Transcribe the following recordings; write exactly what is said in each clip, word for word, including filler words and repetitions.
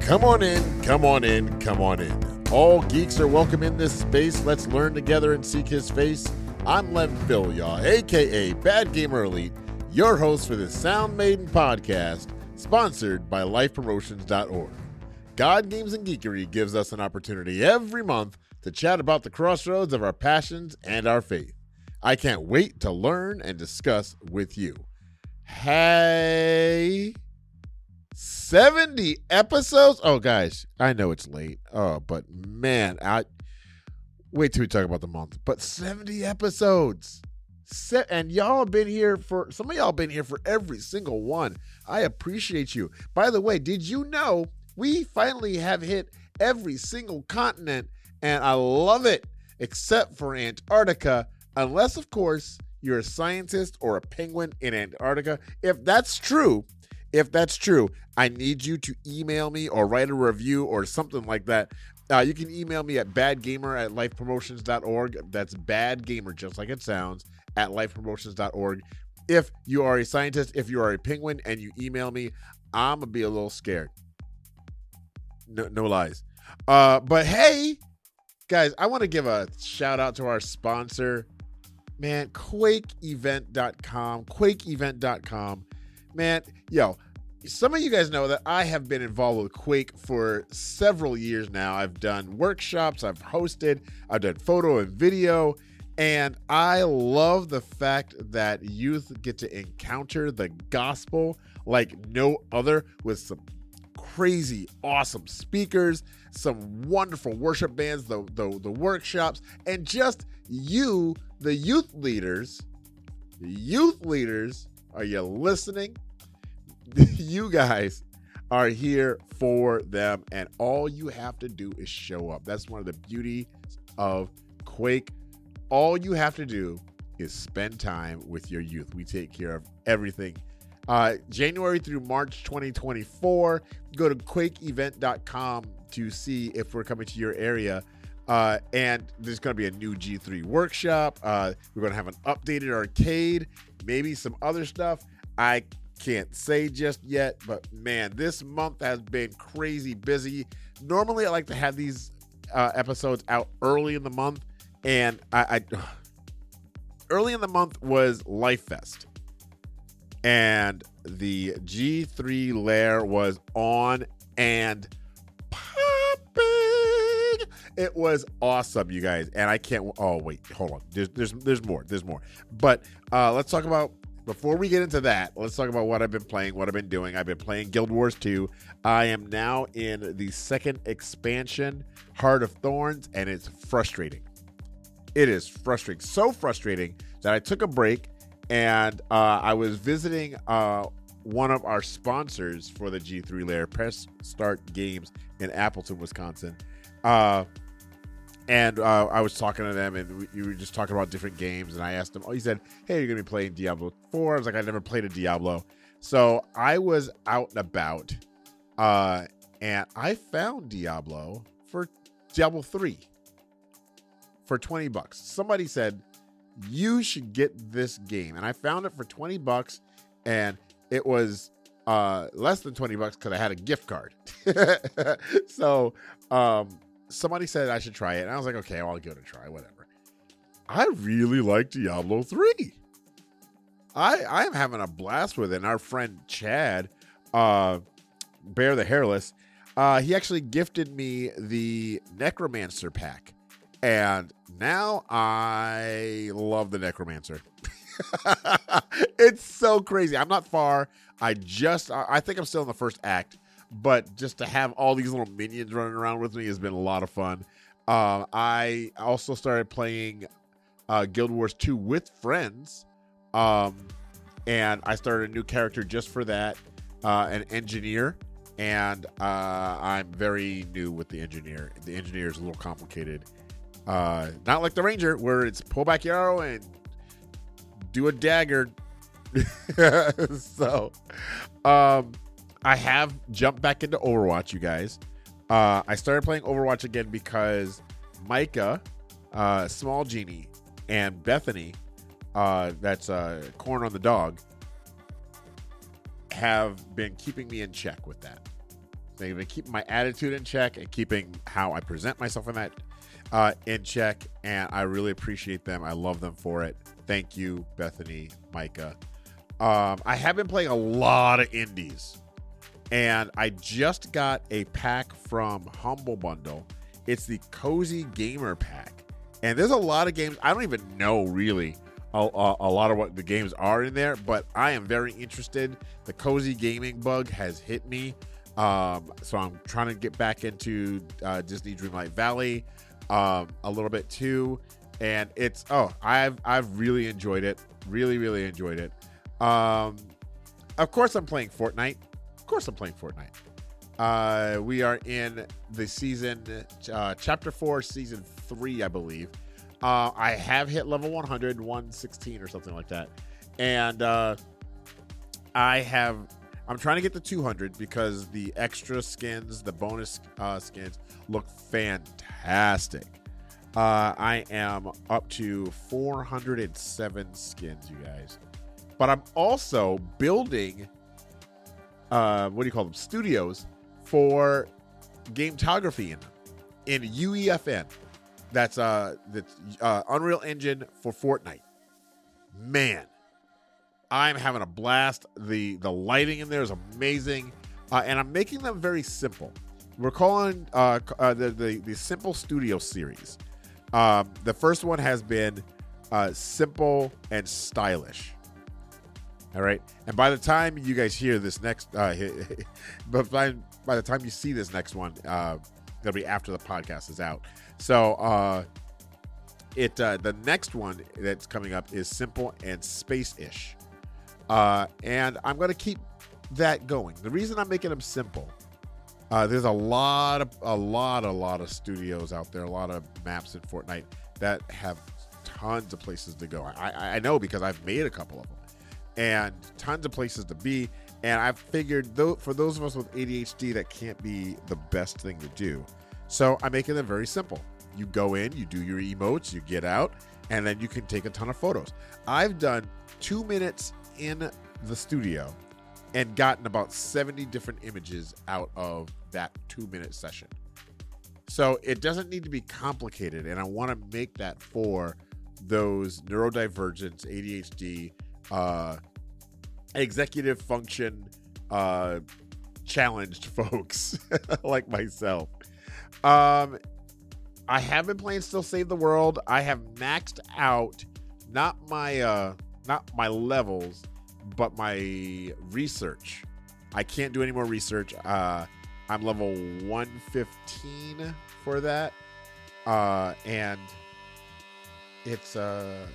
Come on in, come on in, come on in. All geeks are welcome in this space. Let's learn together and seek his face. I'm Len Phil, y'all, a k a. Bad Gamer Elite, your host for the Sound Maiden podcast, sponsored by life promotions dot org. God, Games, and Geekery gives us an opportunity every month to chat about the crossroads of our passions and our faith. I can't wait to learn and discuss with you. Hey... seventy episodes? Oh, guys, I know it's late. Oh, but man, I wait till we talk about the month. But seventy episodes. Se- and y'all have been here for, some of y'all have been here for every single one. I appreciate you. By the way, did you know we finally have hit every single continent, and I love it, except for Antarctica, unless, of course, you're a scientist or a penguin in Antarctica. If that's true, If that's true, I need you to email me or write a review or something like that. Uh, you can email me at badgamer at life promotions dot org. That's badgamer, just like it sounds, at life promotions dot org. If you are a scientist, if you are a penguin, and you email me, I'm going to be a little scared. No, no lies. Uh, but hey, guys, I want to give a shout out to our sponsor, man, quake event dot com, quake event dot com. Man, yo, some of you guys know that I have been involved with Quake for several years now. I've done workshops, I've hosted, I've done photo and video, and I love the fact that youth get to encounter the gospel like no other, with some crazy, awesome speakers, some wonderful worship bands, the, the, the workshops, and just you, the youth leaders, the youth leaders, are you listening? You guys are here for them, and all you have to do is show up. That's one of the beauties of Quake. All you have to do is spend time with your youth. We take care of everything. Uh, January through March twenty twenty-four, go to quake event dot com to see if we're coming to your area. Uh, and there's going to be a new G three workshop. Uh, we're going to have an updated arcade, maybe some other stuff. I can't say just yet, but man, this month has been crazy busy. Normally, I like to have these uh, episodes out early in the month, and I, I early in the month was Life Fest, and the G three lair was on and popping. It was awesome, you guys, and I can't. Oh wait, hold on. There's there's there's more. There's more. But uh, let's talk about. Before we get into that, let's talk about what I've been playing, what I've been doing. I've been playing Guild Wars two. I am now in the second expansion, Heart of Thorns, and it's frustrating. It is frustrating. So frustrating that I took a break, and uh, I was visiting uh, one of our sponsors for the G three lair, Press Start Games in Appleton, Wisconsin. Uh, And uh, I was talking to them, and we, you were just talking about different games. And I asked them, oh, he said, hey, you're going to be playing Diablo four. I was like, I never played a Diablo. So I was out and about, uh, and I found Diablo for Diablo three for twenty bucks. Somebody said, you should get this game. And I found it for twenty bucks, and it was uh, less than twenty bucks because I had a gift card. so, um, somebody said I should try it, and I was like, okay, well, I'll give it a try, whatever. I really like Diablo three. I I am having a blast with it, and our friend Chad, uh, Bear the Hairless, uh, he actually gifted me the Necromancer pack, and now I love the Necromancer. It's so crazy. I'm not far. I just, I think I'm still in the first act. But just to have all these little minions running around with me has been a lot of fun. Uh, I also started playing uh, Guild Wars two with friends. Um, and I started a new character just for that, uh, an engineer. And uh, I'm very new with the engineer. The engineer is a little complicated. Uh, not like the ranger, where it's pull back your arrow and do a dagger. so, um... I have jumped back into Overwatch, you guys. Uh, I started playing Overwatch again because Micah, uh, Small Genie, and Bethany, uh, that's uh, Corn on the Dog, have been keeping me in check with that. They've been keeping my attitude in check and keeping how I present myself in that uh, in check. And I really appreciate them. I love them for it. Thank you, Bethany, Micah. Um, I have been playing a lot of indies. And I just got a pack from Humble Bundle. It's the Cozy Gamer Pack. And there's a lot of games. I don't even know, really, a, a, a lot of what the games are in there. But I am very interested. The Cozy Gaming bug has hit me. Um, so I'm trying to get back into uh, Disney Dreamlight Valley um, a little bit too, and it's oh I've I've really enjoyed it, really really enjoyed it. Um, of course I'm playing Fortnite. Of course I'm playing Fortnite. Uh, we are in the season uh, chapter four, season three, I believe. Uh, I have hit level one hundred, one sixteen or something like that, and uh, I have. I'm trying to get to two hundred because the extra skins, the bonus uh, skins, look fantastic. Uh, I am up to four hundred seven skins, you guys. But I'm also building, uh, what do you call them, studios for gametography in them, in U E F N. That's uh, that's uh, Unreal Engine for Fortnite. Man. I'm having a blast. The the lighting in there is amazing. Uh, and I'm making them very simple. We're calling uh, uh, the, the, the Simple Studio series. Um, the first one has been uh, simple and stylish. All right. And by the time you guys hear this next, uh, but by, by the time you see this next one, uh, it'll be after the podcast is out. So uh, it uh, the next one that's coming up is simple and space-ish. Uh, and I'm going to keep that going. The reason I'm making them simple, uh, there's a lot of, a lot, a lot of studios out there, a lot of maps in Fortnite that have tons of places to go. I, I know because I've made a couple of them and tons of places to be. And I figured though, for those of us with A D H D, that can't be the best thing to do. So I'm making them very simple. You go in, you do your emotes, you get out, and then you can take a ton of photos. I've done two minutes in the studio and gotten about seventy different images out of that two minute session. So it doesn't need to be complicated, and I want to make that for those neurodivergence, A D H D, uh, executive function uh, challenged folks like myself. Um, I have been playing Still Save the World. I have maxed out not my uh, not my levels, but my research. I can't do any more research. Uh, I'm level one fifteen for that, uh, and it's uh,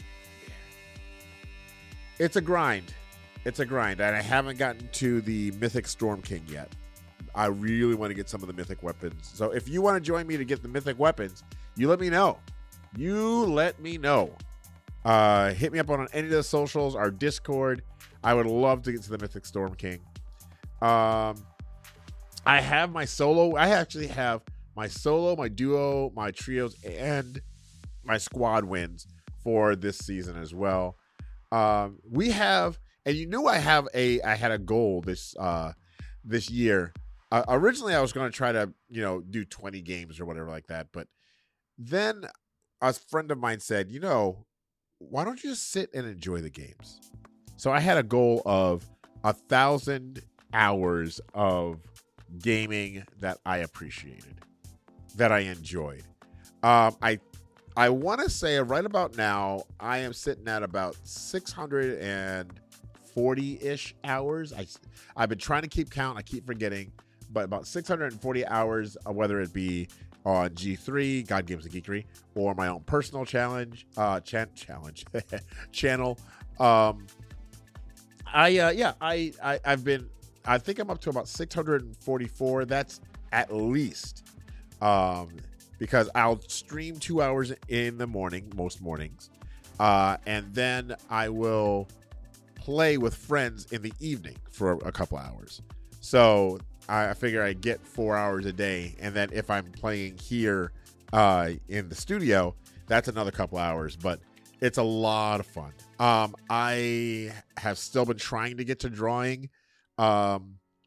it's a grind. It's a grind, and I haven't gotten to the Mythic Storm King yet. I really want to get some of the Mythic weapons. So if you want to join me to get the Mythic weapons, you let me know. You let me know. Uh, hit me up on any of the socials, our Discord. I would love to get to the Mythic Storm King. Um, I have my solo. I actually have my solo, my duo, my trios, and my squad wins for this season as well. Um, we have, and you knew I have a. I had a goal this uh, this year. Uh, originally, I was going to try to, you know, do twenty games or whatever like that. But then a friend of mine said, you know, why don't you just sit and enjoy the games? So I had a goal of a thousand hours of gaming that I appreciated, that I enjoyed. Um, I I want to say right about now, I am sitting at about six hundred forty-ish hours. I, I've been trying to keep count. I keep forgetting. But about six hundred forty hours, uh, whether it be on G three, God Games and Geekery, or my own personal challenge, uh, chan- challenge channel. Um, I uh, yeah, I, I I've been. I think I'm up to about six hundred forty-four. That's at least, um, because I'll stream two hours in the morning, most mornings, uh, and then I will play with friends in the evening for a couple hours. So I figure I get four hours a day, and then if I'm playing here uh, in the studio, that's another couple hours. But it's a lot of fun. Um, I have still been trying to get to drawing. Um,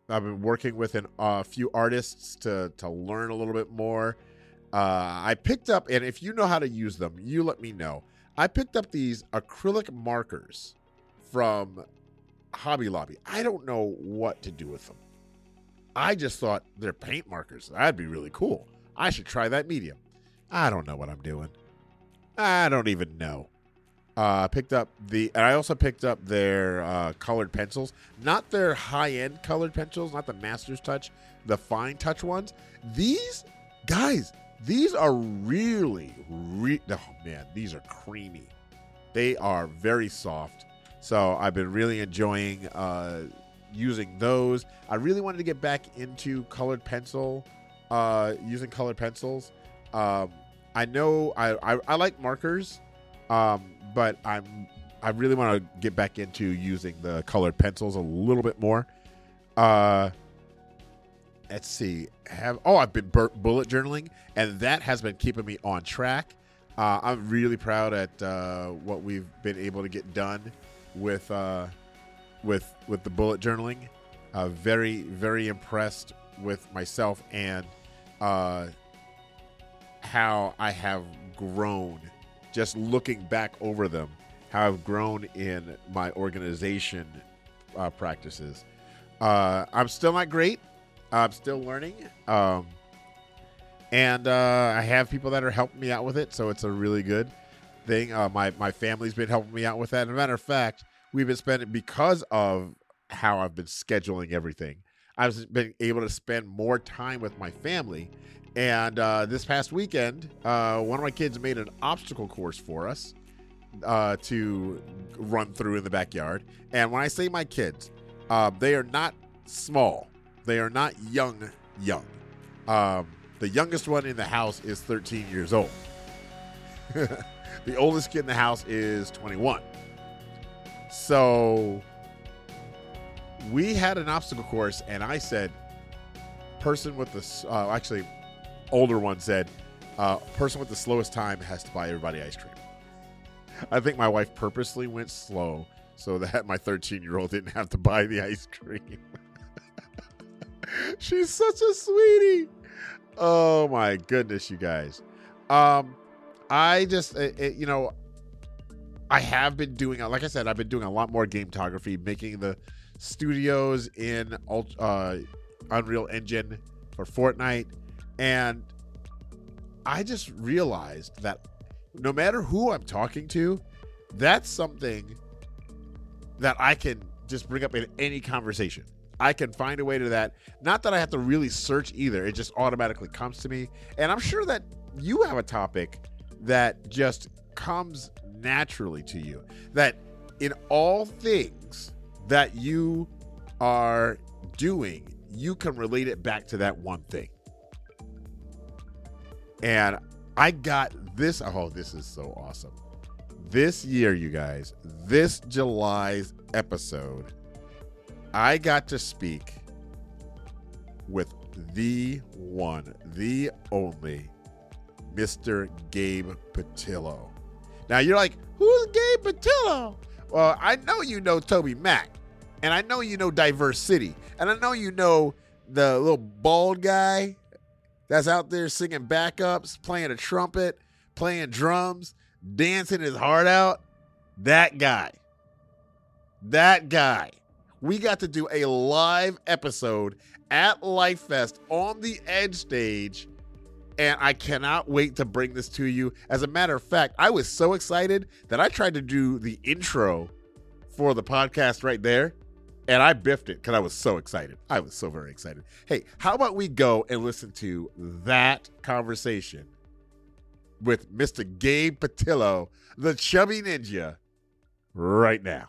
I've been working with a uh, few artists to to learn a little bit more. Uh, I picked up, and if you know how to use them, you let me know. I picked up these acrylic markers from Hobby Lobby. I don't know what to do with them. I just thought they're paint markers. That'd be really cool. I should try that medium. I don't know what I'm doing. I don't even know. Uh, I picked up the, and I also picked up their uh, colored pencils. Not their high-end colored pencils, not the Master's Touch, the fine touch ones. These, guys, these are really, re- oh man, these are creamy. They are very soft. So I've been really enjoying uh, using those. I really wanted to get back into colored pencil, uh, using colored pencils. Um, I know I, I, I like markers, um, but I'm I really want to get back into using the colored pencils a little bit more. Uh, let's see. Have oh I've been bur- bullet journaling, and that has been keeping me on track. Uh, I'm really proud at uh, what we've been able to get done with uh, with with the bullet journaling. Uh, very very impressed with myself and uh, how I have grown. Just looking back over them, how I've grown in my organization uh, practices. Uh, I'm still not great. I'm still learning. Um, and uh, I have people that are helping me out with it, so it's a really good thing. Uh, my, my family's been helping me out with that. As a matter of fact, we've been spending, because of how I've been scheduling everything, I've been able to spend more time with my family. And uh, this past weekend, uh, one of my kids made an obstacle course for us uh, to run through in the backyard. And when I say my kids, uh, they are not small. They are not young, young. Um, the youngest one in the house is thirteen years old. The oldest kid in the house is twenty-one. So we had an obstacle course, and I said, person with the, uh, actually, older one said, uh, person with the slowest time has to buy everybody ice cream. I think my wife purposely went slow so that my thirteen-year-old didn't have to buy the ice cream. She's such a sweetie. Oh, my goodness, you guys. Um, I just, it, it, you know, I have been doing, like I said, I've been doing a lot more gametography, making the studios in uh, Unreal Engine for Fortnite. And I just realized that no matter who I'm talking to, that's something that I can just bring up in any conversation. I can find a way to that. Not that I have to really search either. It just automatically comes to me. And I'm sure that you have a topic that just comes naturally to you. That in all things that you are doing, you can relate it back to that one thing. And I got this. Oh, this is so awesome. This year, you guys, this July's episode, I got to speak with the one, the only, Mister Gabe Patillo. Now, you're like, who's Gabe Patillo? Well, I know you know Toby Mac, and I know you know Diverse City, and I know you know the little bald guy that's out there singing backups, playing a trumpet, playing drums, dancing his heart out. That guy. That guy. We got to do a live episode at LifeFest on the Edge stage, and I cannot wait to bring this to you. As a matter of fact, I was so excited that I tried to do the intro for the podcast right there, and I biffed it because I was so excited. I was so very excited. Hey, how about we go and listen to that conversation with Mister Gabe Patillo, the Chubby Ninja, right now.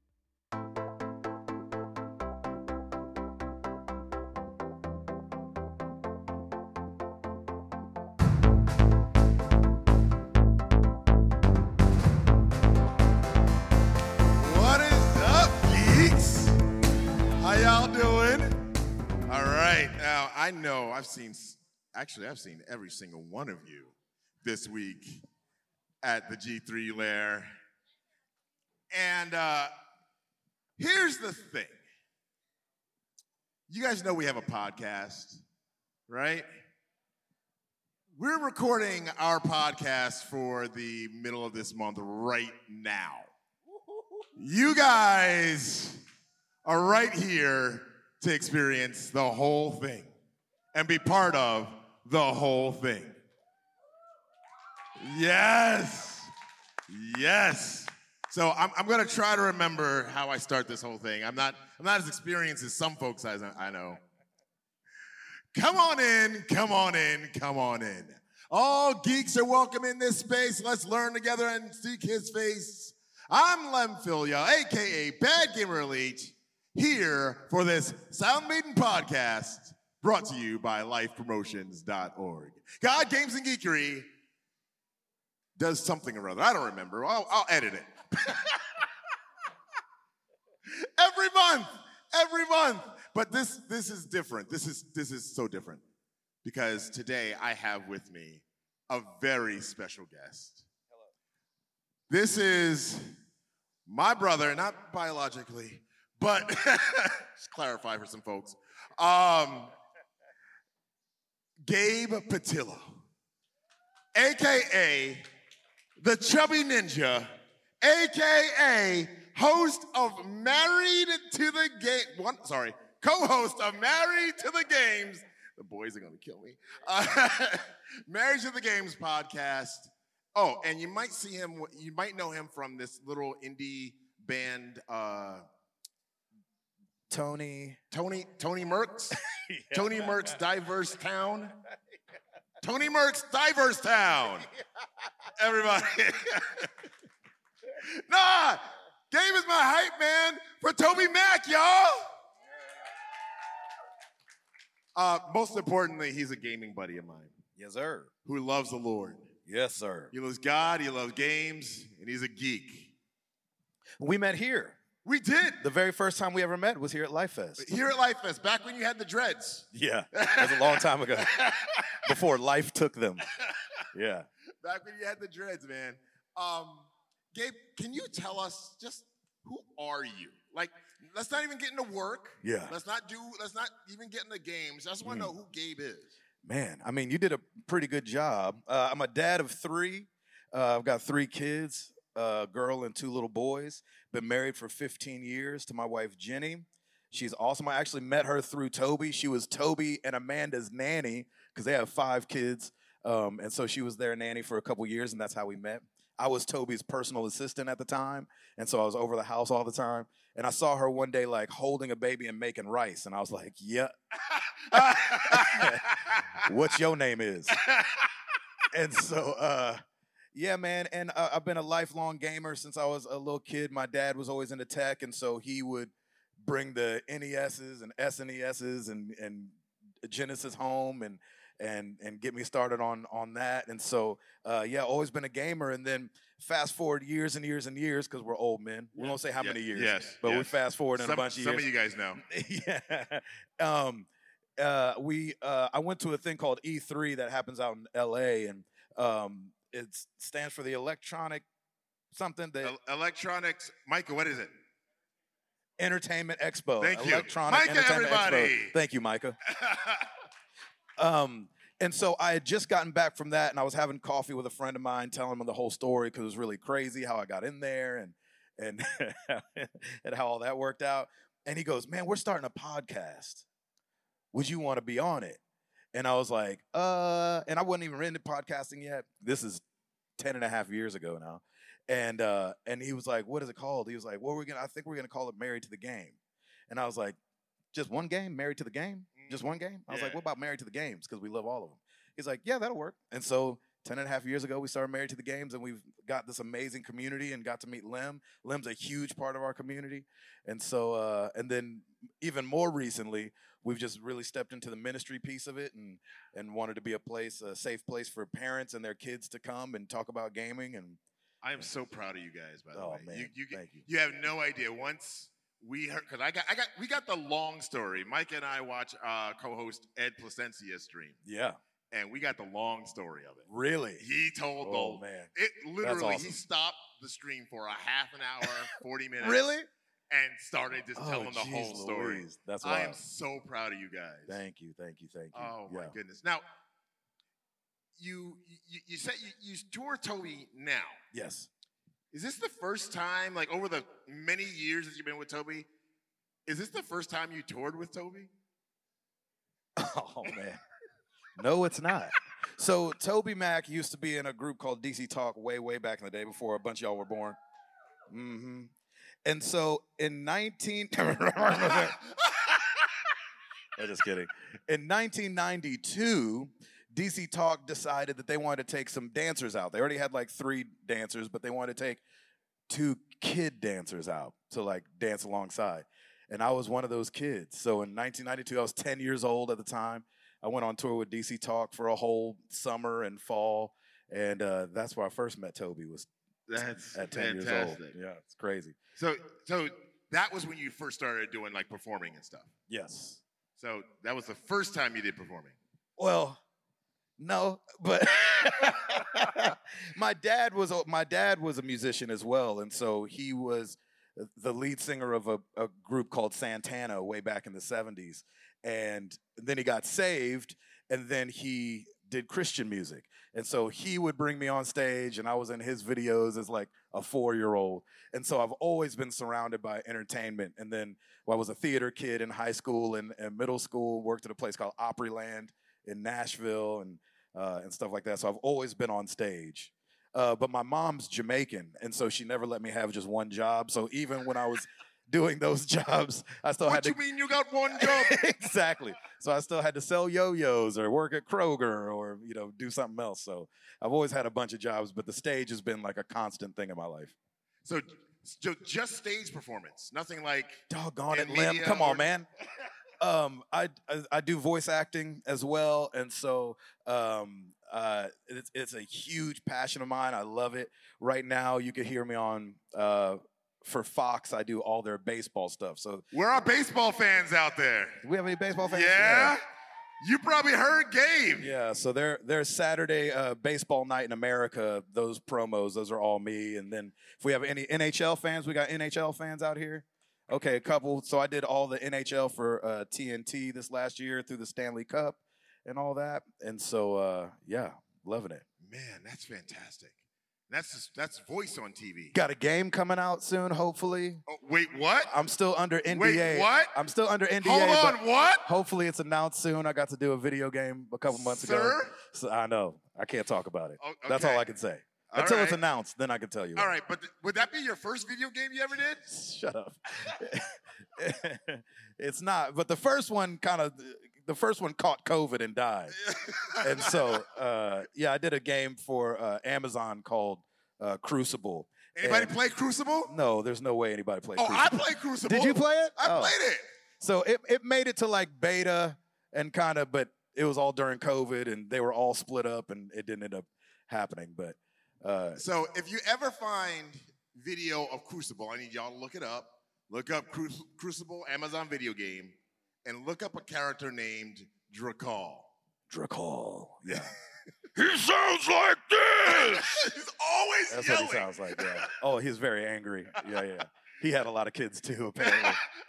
I know I've seen, actually, I've seen every single one of you this week at the G three Lair. And uh, here's the thing. You guys know we have a podcast, right? We're recording our podcast for the middle of this month right now. You guys are right here to experience the whole thing and be part of the whole thing. Yes. Yes. So I'm, I'm going to try to remember how I start this whole thing. I'm not, I'm not as experienced as some folks I, I know. Come on in, come on in, come on in. All geeks are welcome in this space. Let's learn together and seek his face. I'm Lem Filia, a k a. Bad Gamer Elite, here for this Sound Maiden podcast brought to you by life promotions dot org. God, Games, and Geekery does something or other. I don't remember. I'll, I'll edit it. Every month, every month. But this this is different. This is this is so different because today I have with me a very special guest. Hello. This is my brother, not biologically, but just clarify for some folks. Um, Gabe Patillo, a k a the Chubby Ninja, a k a host of Married to the Game, one, sorry, co-host of Married to the Games. The boys are gonna kill me. Uh, Married to the Games podcast. Oh, and you might see him, you might know him from this little indie band, uh, Tony. Tony, Tony Merckx. Yeah. Tony Merckx Diverse Town. Tony Merckx Diverse Town. Everybody. Nah, Gabe is my hype man for Toby Mac, y'all. Uh, most importantly, he's a gaming buddy of mine. Yes, sir. Who loves the Lord. Yes, sir. He loves God, he loves games, and he's a geek. We met here. We did. The very first time we ever met was here at Life Fest. Here at Life Fest, back when you had the dreads. Yeah, that was a long time ago. Before life took them. Yeah. Back when you had the dreads, man. Um, Gabe, can you tell us just who are you? Like, let's not even get into work. Yeah. Let's not do, let's not even get into games. I just want to mm. know who Gabe is. Man, I mean, you did a pretty good job. Uh, I'm a dad of three. Uh, I've got three kids, a girl and two little boys. Been married for fifteen years to my wife, Jenny. She's awesome. I actually met her through Toby. She was Toby and Amanda's nanny because they have five kids. Um, and so she was their nanny for a couple years, and that's how we met. I was Toby's personal assistant at the time, and so I was over the house all the time. And I saw her one day, like, holding a baby and making rice, and I was like, yeah. What's your name is? And so, uh, yeah, man, and uh, I've been a lifelong gamer since I was a little kid. My dad was always into tech, and so he would bring the N E S's and S N E S's and, and Genesis home and and and get me started on on that. And so, uh, yeah, always been a gamer. And then fast forward years and years and years, because we're old men. We won't say how yeah, many years, yes, but yes. we fast forward in some, a bunch of some years. Some of you guys know. Yeah. Um, uh, we uh, I went to a thing called E three that happens out in L A, and um, it stands for the electronic something. The El- electronics, Micah, what is it? Entertainment Expo. Thank you. Electronic Micah, Entertainment everybody. Expo. Thank you, Micah. um, and so I had just gotten back from that, and I was having coffee with a friend of mine, telling him the whole story because it was really crazy how I got in there and and and how all that worked out. And he goes, "Man, we're starting a podcast. Would you want to be on it?" And I was like, uh, and I wasn't even into podcasting yet. This is ten and a half years ago now. And uh, and he was like, "What is it called?" He was like, "Well, we're gonna. I think we're gonna call it Married to the Game." And I was like, "Just one game, Married to the Game? Just one game?" I was yeah. like, "What about Married to the Games? Because we love all of them." He's like, "Yeah, that'll work." And so ten and a half years ago, we started Married to the Games, and we've got this amazing community and got to meet Lem. Lem's a huge part of our community. And so, uh, and then even more recently, we've just really stepped into the ministry piece of it and and wanted to be a place, a safe place for parents and their kids to come and talk about gaming. And I am so proud of you guys, by the oh, way. Man, you, you, thank you. You have no idea. Once we heard, because I got, I got, we got the long story. Mike and I watch uh, co-host Ed Placencia stream. Yeah. And we got the long story of it. Really? He told oh, the man. It literally, awesome. He stopped the stream for a half an hour, forty minutes. Really? and started just Oh, telling the geez whole story. Louise. That's I am wild. so proud of you guys. Thank you, thank you, thank you. Oh my Yeah. goodness. Now, you you, you said you, you tour Toby now. Yes. Is this the first time, like over the many years that you've been with Toby, is this the first time you toured with Toby? Oh man. No, it's not. So Toby Mac used to be in a group called D C Talk way, way back in the day before a bunch of y'all were born. Mm-hmm. And so in nineteen I'm just kidding. In nineteen ninety-two, D C Talk decided that they wanted to take some dancers out. They already had like three dancers, but they wanted to take two kid dancers out to like dance alongside. And I was one of those kids. So in nineteen ninety-two, I was ten years old at the time. I went on tour with D C Talk for a whole summer and fall. And uh, that's where I first met Toby, was That's at ten fantastic. years old. Yeah, it's crazy. So, so that was when you first started doing like performing and stuff. Yes. So that was the first time you did performing. Well, no, but my dad was a, my dad was a musician as well, and so he was the lead singer of a, a group called Santana way back in the seventies. And then he got saved, and then he did Christian music. And so he would bring me on stage, and I was in his videos as like a four-year-old. And so I've always been surrounded by entertainment. And then well, I was a theater kid in high school and, and middle school, worked at a place called Opryland in Nashville and, uh, and stuff like that. So I've always been on stage. Uh, but my mom's Jamaican, and so she never let me have just one job. So even when I was doing those jobs, I still What had to. you mean you got one job? Exactly. So I still had to sell yo-yos or work at Kroger or, you know, do something else. So I've always had a bunch of jobs, but the stage has been like a constant thing in my life. So, so just stage performance, nothing like. Doggone it, in Lim. media Come on, or- man. Um, I, I I do voice acting as well, and so um, uh, it's it's a huge passion of mine. I love it. Right now, you can hear me on uh, for Fox. I do all their baseball stuff. So Where are baseball fans out there? do we have any baseball fans? Yeah? You probably heard Gabe. Yeah, so their their Saturday uh, baseball night in America, those promos, those are all me. And then if we have any N H L fans, we got N H L fans out here. Okay, a couple. So I did all the N H L for uh, T N T this last year through the Stanley Cup and all that. And so, uh, yeah, loving it. Man, that's fantastic. That's just, that's voice on T V. Got a game coming out soon, hopefully. Oh, wait, what? I'm still under N D A. Wait, what? I'm still under N D A. Hold on, but what? hopefully it's announced soon. I got to do a video game a couple months ago. Sir? So I know. I can't talk about it. Oh, That's all okay. I can say. All Until it's right. announced, then I can tell you. All right, but th- would that be your first video game you ever did? Shut up. It's not. But the first one kind of, the first one caught COVID and died. And so, uh, yeah, I did a game for uh, Amazon called uh, Crucible. Anybody And- play Crucible? No, there's no way anybody played Oh, Crucible. I played Crucible. Did you play it? I Oh. played it. So it, it made it to like beta and kind of, but it was all during COVID and they were all split up and it didn't end up happening. But uh, So if you ever find video of Crucible, I need y'all to look it up. Look up Cru- Crucible Amazon video game and look up a character named Drakal. Drakal. Yeah. He sounds like this. He's always That's yelling. what he sounds like, yeah. Oh, he's very angry. Yeah, yeah. He had a lot of kids too, apparently.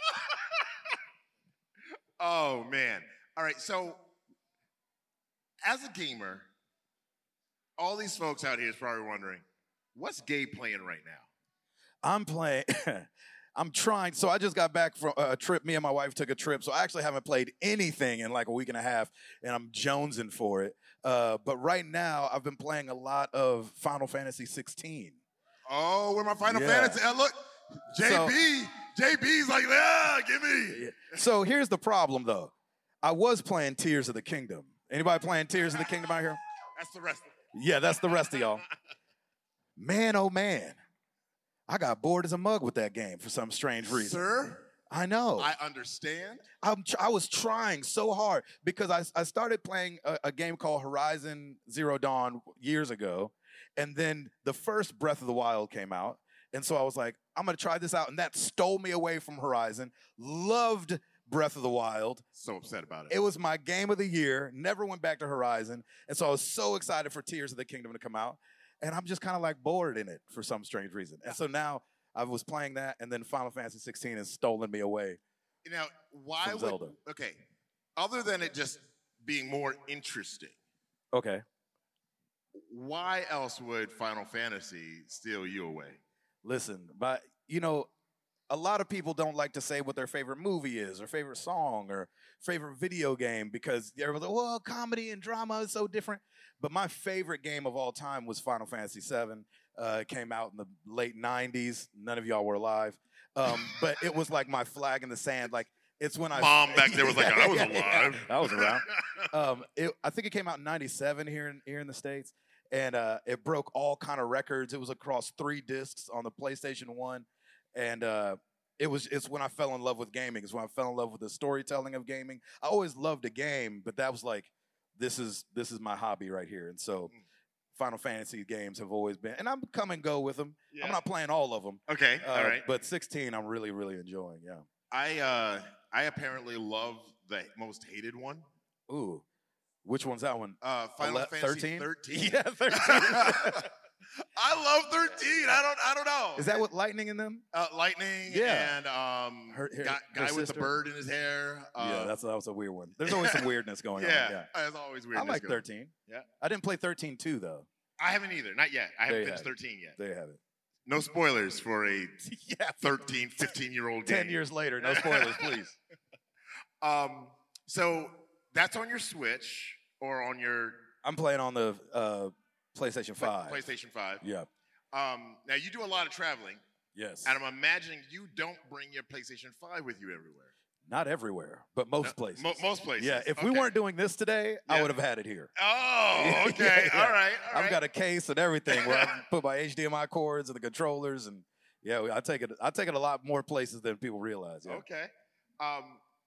Oh man. All right. So as a gamer, all these folks out here is probably wondering, what's Gabe playing right now? I'm playing. I'm trying. So I just got back from a trip. Me and my wife took a trip. So I actually haven't played anything in like a week and a half, and I'm jonesing for it. Uh, but right now, I've been playing a lot of Final Fantasy sixteen. Oh, where my Final Yeah. Fantasy? Uh, look, J B. So- J B's like, yeah, give me. So here's the problem, though. I was playing Tears of the Kingdom. Anybody playing Tears of the Kingdom out here? That's the rest. Yeah, that's the rest of y'all. Man, oh man. I got bored as a mug with that game for some strange reason. Sir, I know. I understand. I'm tr- I was trying so hard because I, I started playing a, a game called Horizon Zero Dawn years ago. And then the first Breath of the Wild came out. And so I was like, I'm going to try this out. And that stole me away from Horizon. Loved Breath of the Wild. So upset about it. It was my game of the year. Never went back to Horizon. And so I was so excited for Tears of the Kingdom to come out. And I'm just kind of like bored in it for some strange reason. And so now I was playing that, and then Final Fantasy sixteen has stolen me away. Now, why From would Zelda. okay? Other than it just being more interesting, Okay. why else would Final Fantasy steal you away? Listen, but you know, a lot of people don't like to say what their favorite movie is, or favorite song, or favorite video game because everyone's like, "Well, comedy and drama is so different." But my favorite game of all time was Final Fantasy seven. Uh, it came out in the late nineties. None of y'all were alive, um, but it was like my flag in the sand. Like it's when I Mom back there was like, "I was Yeah, yeah, alive." I was around. Um, it, I think it came out in ninety-seven here in here in the States. And uh, it broke all kind of records. It was across three discs on the PlayStation one, and uh, it was it's when I fell in love with gaming. It's when I fell in love with the storytelling of gaming. I always loved a game, but that was like, this is this is my hobby right here. And so, Final Fantasy games have always been, and I'm come and go with them. Yeah. I'm not playing all of them. Okay, Uh, all right. But sixteen, I'm really really enjoying. Yeah. I uh, I apparently love the most hated one. Ooh, which one's that one? Uh, Final Ele- Fantasy thirteen? thirteen. Yeah, thirteen. I love thirteen. I don't. I don't know. Is that what lightning in them? Uh, lightning Yeah. and um, Her- her- guy, her guy with the sister? bird in his hair. Uh, yeah, that's that was a weird one. There's always some weirdness going yeah, on. Yeah. There's always weird. I like thirteen. Yeah. I didn't play thirteen two though. I haven't either. Not yet. I There haven't you finished have it. thirteen yet. There you have it. No spoilers for a Yeah. thirteen, fifteen year old game. Ten years later, no spoilers, please. Um, so that's on your Switch or on your I'm playing on the uh, PlayStation Play- five. PlayStation five. Yeah. Um, now you do a lot of traveling, Yes. and I'm imagining you don't bring your PlayStation five with you everywhere. Not everywhere, but most No, places. mo- most places. Yeah. If we Okay. weren't doing this today, I Yeah. would have had it here. Oh, okay. Yeah, yeah. All right. All right. I've got a case and everything where I can put my H D M I cords and the controllers, and yeah, I take it. I take it a lot more places than people realize. Yeah. Okay. Um,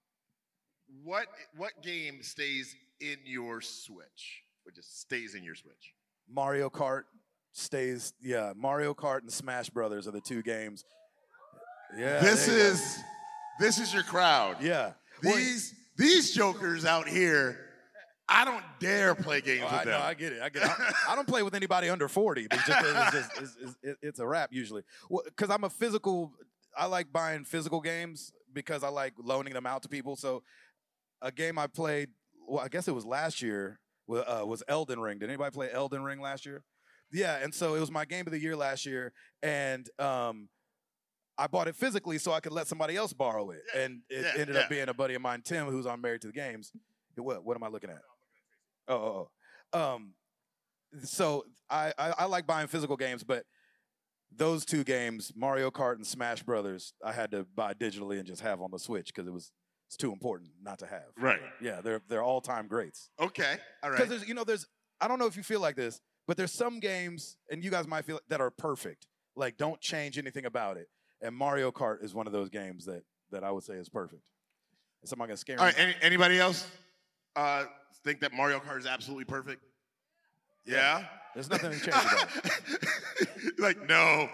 what what game stays in your Switch? Or just stays in your Switch? Mario Kart stays. Yeah, Mario Kart and Smash Brothers are the two games. Yeah. this there you go. is this is your crowd. Yeah. Well, These these jokers out here, I don't dare play games Oh, with I them. know, I get it. I get it. I, I don't play with anybody under forty. It's just, it's, just it's, it's, it- it's a wrap usually. Because I'm a physical, I like buying physical games because I like loaning them out to people. So a game I played, well, I guess it was last year, wa- uh, was Elden Ring. Did anybody play Elden Ring last year? Yeah, and so it was my game of the year last year. And um, I bought it physically so I could let somebody else borrow it. Yeah, And it yeah, ended yeah. up being a buddy of mine, Tim, who's on Married to the Games. What, what am I looking at? Oh, oh, oh. Um, so I, I I like buying physical games, but those two games, Mario Kart and Smash Brothers, I had to buy digitally and just have on the Switch because it was it's too important not to have. Right. Yeah, they're they're all time greats. Okay. All Because right. there's you know there's I don't know if you feel like this, but there's some games and you guys might feel that are perfect. Like don't change anything about it. And Mario Kart is one of those games that that I would say is perfect. Is somebody gonna scare All me? right. Any, anybody else uh, think that Mario Kart is absolutely perfect? Yeah. There's nothing to change about it. Like no.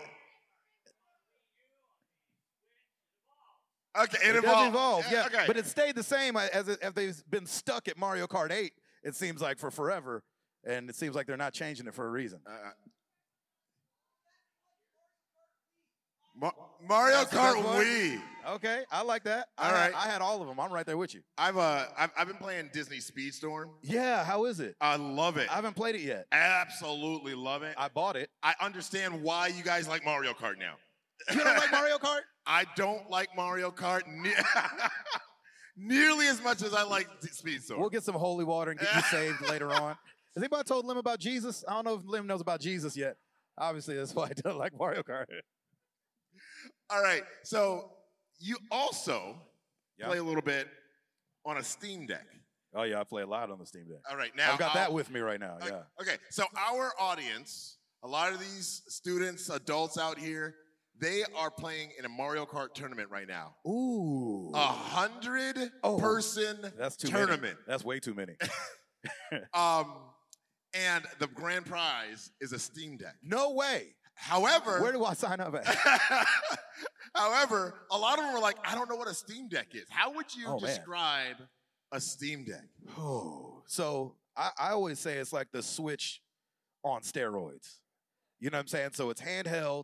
Okay, it, It evolved. does evolve, yeah. Okay. But it stayed the same as it, as they've been stuck at Mario Kart eight. It seems like for forever, and it seems like they're not changing it for a reason. Uh, Ma- Mario That's the Kart best one? Wii. Okay, I like that. All I, had- right. I had all of them. I'm right there with you. I've uh, I've, I've been playing Disney Speedstorm. Yeah, how is it? I love it. I haven't played it yet. Absolutely love it. I bought it. I understand why you guys like Mario Kart now. You don't like Mario Kart? I don't like Mario Kart ne- nearly as much as I like D- Speedstorm. We'll get some holy water and get you saved later on. Has anybody told Lim about Jesus? I don't know if Lim knows about Jesus yet. Obviously, that's why I don't like Mario Kart. All right, so you also Yeah. play a little bit on a Steam Deck. Oh yeah, I play a lot on the Steam Deck. All right, now I've got I'll- that with me right now. Okay, Yeah. Okay, so our audience, a lot of these students, adults out here, they are playing in a Mario Kart tournament right now. Ooh. A hundred Oh, person That's too tournament. many. That's way too many. Um, and the grand prize is a Steam Deck. No way. However, Where do I sign up at? however, a lot of them were like, I don't know what a Steam Deck is. How would you Oh, man. describe a Steam Deck? Oh, so I, I always say it's like the Switch on steroids. You know what I'm saying? So it's handheld.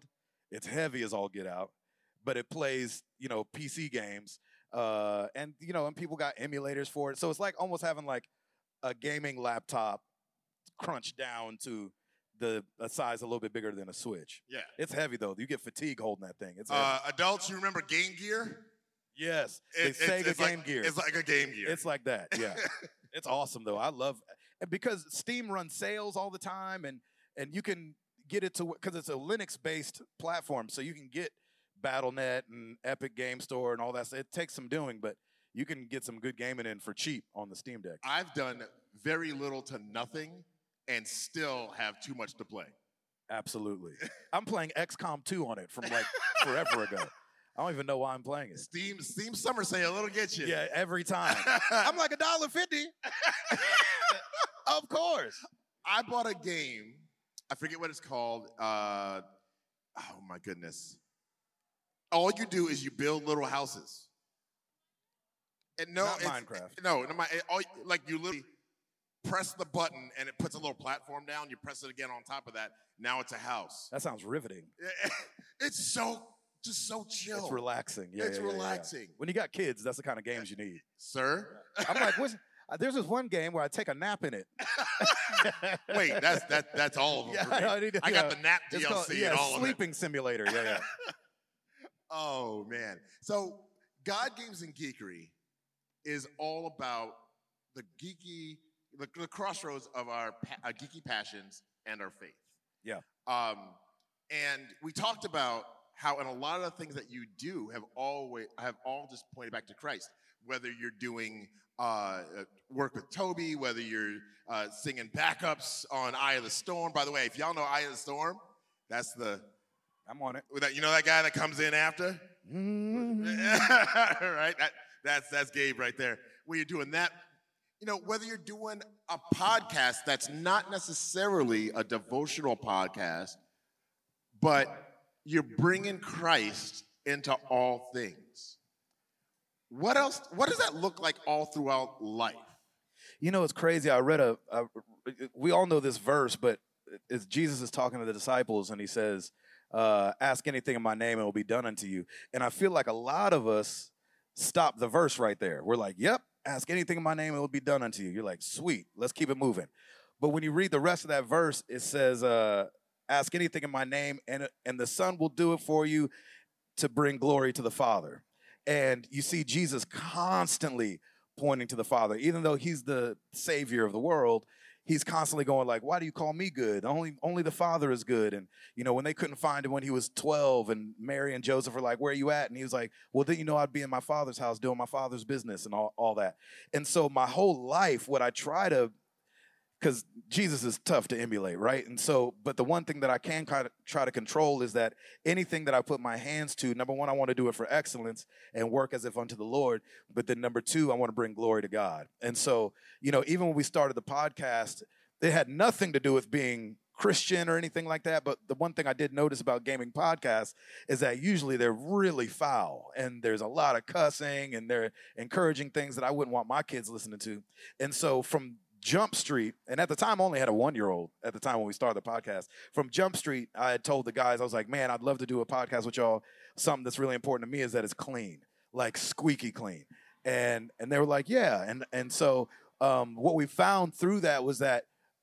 It's heavy as all get out, but it plays, you know, P C games. Uh, and, you know, and people got emulators for it. So it's like almost having like a gaming laptop crunched down to the a size a little bit bigger than a Switch. Yeah. It's heavy, though. You get fatigue holding that thing. It's uh, adults, you remember Game Gear? Yes. It, the Sega it's Game like, Gear. It's like a Game Gear. It's like that, yeah. It's awesome, though. I love because Steam runs sales all the time, and and you can get it to because it's a Linux-based platform, so you can get Battle dot net and Epic Game Store and all that. It takes some doing, but you can get some good gaming in for cheap on the Steam Deck. I've done very little to nothing and still have too much to play. Absolutely. I'm playing X COM two on it from like forever ago. I don't even know why I'm playing it. Steam Steam Summer Sale, it'll get you. Yeah, every time. I'm like a dollar fifty. Of course. I bought a game. I forget what it's called. Uh, oh my goodness. All you do is you build little houses. And no, Not it's, Minecraft. No, no, my, it, all, like you literally press the button and it puts a little platform down. You press it again on top of that. Now it's a house. That sounds riveting. It's so just so chill. It's relaxing. Yeah, It's yeah, yeah, relaxing. Yeah. When you got kids, that's the kind of games you need. Sir? I'm like, what's, uh, there's this one game where I take a nap in it. Wait, that's that that's all of them. Yeah, for me. I, need to, I yeah. got the nap D It's L C called, yeah, and all sleeping simulator. Yeah, yeah. of it. Oh man. So God Games and Geekery is all about the geeky, the, the crossroads of our pa- uh, geeky passions and our faith. Yeah. Um, and we talked about how in a lot of the things that you do have always have all just pointed back to Christ. Whether you're doing uh, work with Toby, whether you're uh, singing backups on Eye of the Storm. By the way, if y'all know Eye of the Storm, that's the I'm on it. that you know that guy that comes in after, Mm-hmm. right? That, that's that's Gabe right there. When you're doing that, you know, whether you're doing a podcast that's not necessarily a devotional podcast, but you're bringing Christ into all things. What else? What does that look like all throughout life? You know, it's crazy. I read a, a. We all know this verse, but it's Jesus is talking to the disciples, and he says, uh, "Ask anything in my name, and it will be done unto you." And I feel like a lot of us stop the verse right there. We're like, "Yep, ask anything in my name, and it will be done unto you." You're like, "Sweet, let's keep it moving." But when you read the rest of that verse, it says, uh, "Ask anything in my name, and and the Son will do it for you, to bring glory to the Father." And you see Jesus constantly pointing to the Father. Even though he's the Savior of the world, he's constantly going like, why do you call me good? Only only the Father is good. And, you know, when they couldn't find him when he was twelve and Mary and Joseph were like, where are you at? And he was like, well, didn't you know I'd be in my Father's house doing my Father's business and all, all that. And so my whole life, what I try to, because Jesus is tough to emulate, right? And so, but the one thing that I can kind of try to control is that anything that I put my hands to, number one, I want to do it for excellence and work as if unto the Lord. But then number two, I want to bring glory to God. And so, you know, even when we started the podcast, it had nothing to do with being Christian or anything like that. But the one thing I did notice about gaming podcasts is that usually they're really foul and there's a lot of cussing and they're encouraging things that I wouldn't want my kids listening to. And so from Jump Street, and at the time I only had a one-year-old at the time when we started the podcast. From Jump Street, I had told the guys, I was like, man, I'd love to do a podcast with y'all. Something that's really important to me is that it's clean, like squeaky clean. And and they were like, yeah. And, and so um, what we found through that was that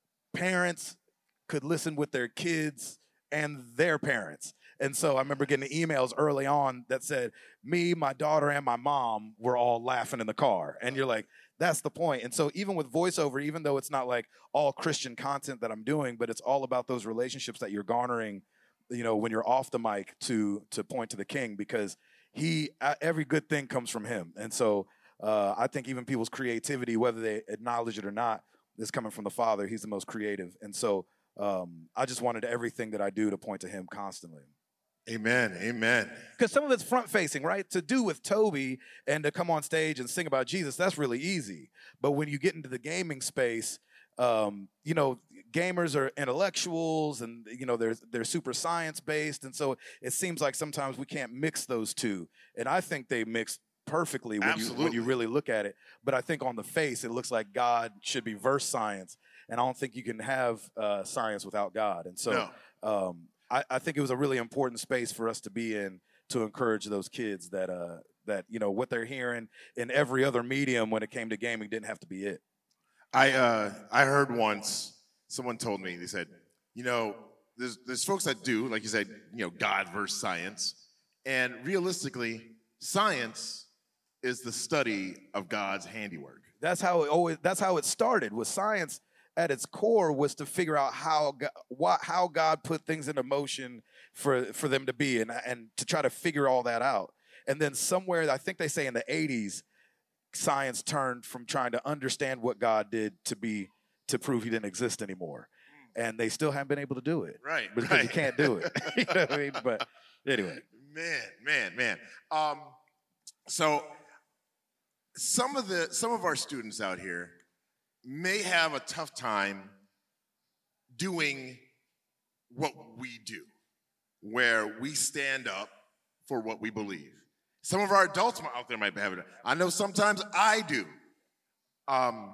parents could listen with their kids and their parents. And so I remember getting emails early on that said, me, my daughter, and my mom were all laughing in the car. And you're like, that's the point. And so even with voiceover, even though it's not like all Christian content that I'm doing, but it's all about those relationships that you're garnering, you know, when you're off the mic to to point to the King, because he, every good thing comes from him. And so uh, I think even people's creativity, whether they acknowledge it or not, is coming from the Father. He's the most creative. And so um, I just wanted everything that I do to point to him constantly. Amen. Amen. Because some of it's front facing, right? To do with Toby and to come on stage and sing about Jesus, that's really easy. But when you get into the gaming space, um, you know, gamers are intellectuals and, you know, they're, they're super science based. And so it seems like sometimes we can't mix those two. And I think they mix perfectly when you, when you really look at it. But I think on the face, it looks like God should be verse science. And I don't think you can have uh, science without God. And so, No. um, I, I think it was a really important space for us to be in to encourage those kids that uh that you know what they're hearing in every other medium when it came to gaming didn't have to be it. I uh, I heard once someone told me, they said, you know, there's there's folks that do, like you said, you know, God versus science, and realistically, science is the study of God's handiwork. That's how it always. That's how it started. With science at its core was to figure out how God, what, how God put things into motion for for them to be, and and to try to figure all that out. And then somewhere, I think they say in the eighties, science turned from trying to understand what God did to be to prove He didn't exist anymore, and they still haven't been able to do it. Right, because right. you can't do it. You know what I mean? But anyway, Man, man, man. Um, so some of the some of our students out here may have a tough time doing what we do, where we stand up for what we believe. Some of our adults out there might have it. I know sometimes I do. Um,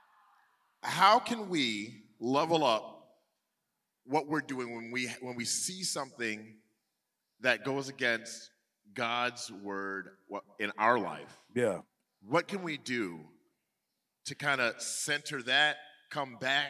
how can we level up what we're doing when we when we see something that goes against God's word in our life? yeah. What can we do to kind of center that, come back,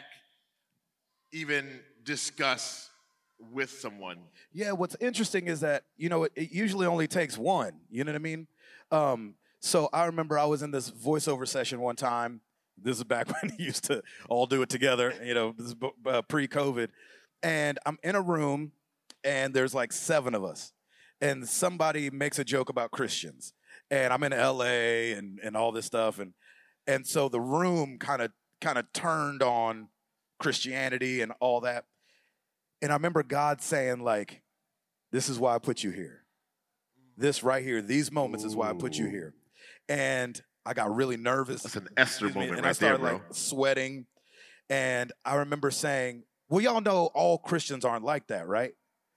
even discuss with someone? Yeah, what's interesting is that, you know, it, it usually only takes one. You know what I mean? Um, so I remember I was in this voiceover session one time. This is back when we used to all do it together, you know, this is uh, pre-COVID. And I'm in a room, and there's like seven of us. And somebody makes a joke about Christians. And I'm in L A and, and all this stuff. And and so the room kind of kind of turned on Christianity and all that. And I remember God saying, like, this is why I put you here. This right here, these moments is why I put you here. And I got really nervous. That's an Esther Excuse me, moment and right I started, there, bro. like, sweating. And I remember saying, well, y'all know all Christians aren't like that, right?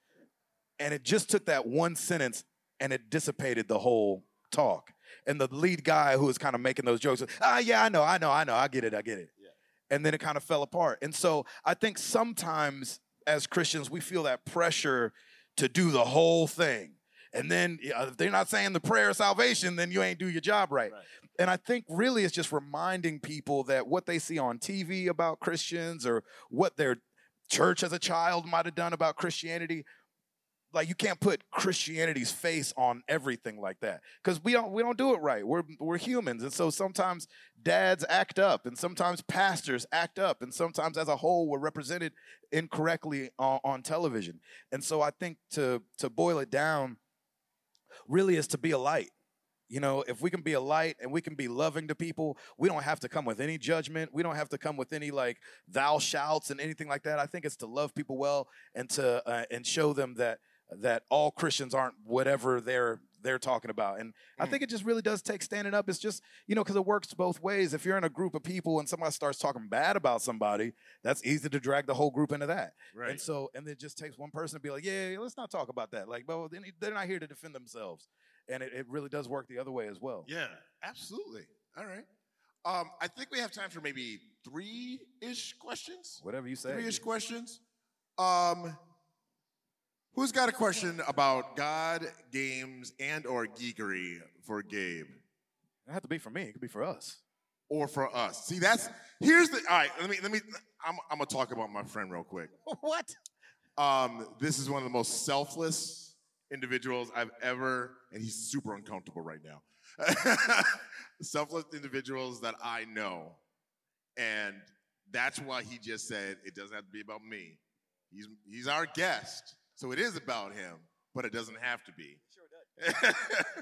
And it just took that one sentence, and it dissipated the whole talk. And the lead guy who was kind of making those jokes, ah, yeah, I know, I know, I know, I get it, I get it. Yeah. And then it kind of fell apart. And so I think sometimes as Christians, we feel that pressure to do the whole thing. And then if they're not saying the prayer of salvation, then you ain't do your job right. right. And I think really it's just reminding people that what they see on T V about Christians or what their church as a child might have done about Christianity, like, you can't put Christianity's face on everything like that, because we don't we don't do it right. We're we're humans, and so sometimes dads act up, and sometimes pastors act up, and sometimes as a whole we're represented incorrectly on, on television. And so I think to to boil it down, really is to be a light. You know, if we can be a light and we can be loving to people, we don't have to come with any judgment. We don't have to come with any like thou shouts and anything like that. I think it's to love people well and to uh, and show them that. that all Christians aren't whatever they're they're talking about. And mm. I think it just really does take standing up. It's just, you know, because it works both ways. If you're in a group of people and somebody starts talking bad about somebody, that's easy to drag the whole group into that. Right. And so, and it just takes one person to be like, yeah, let's not talk about that. Like, well, they're not here to defend themselves. And it, it really does work the other way as well. Yeah, absolutely. All right. Um, I think we have time for maybe three-ish questions. Whatever you say. Three-ish questions. Um... Who's got a question about God, games, and or geekery for Gabe? It doesn't have to be for me. It could be for us. Or for us. See, that's here's the. All right, let me let me. I'm I'm gonna talk about my friend real quick. What? Um, this is one of the most selfless individuals I've ever, and he's super uncomfortable right now. Selfless individuals that I know, and that's why he just said it doesn't have to be about me. He's he's our guest. So it is about him, but it doesn't have to be. Sure does.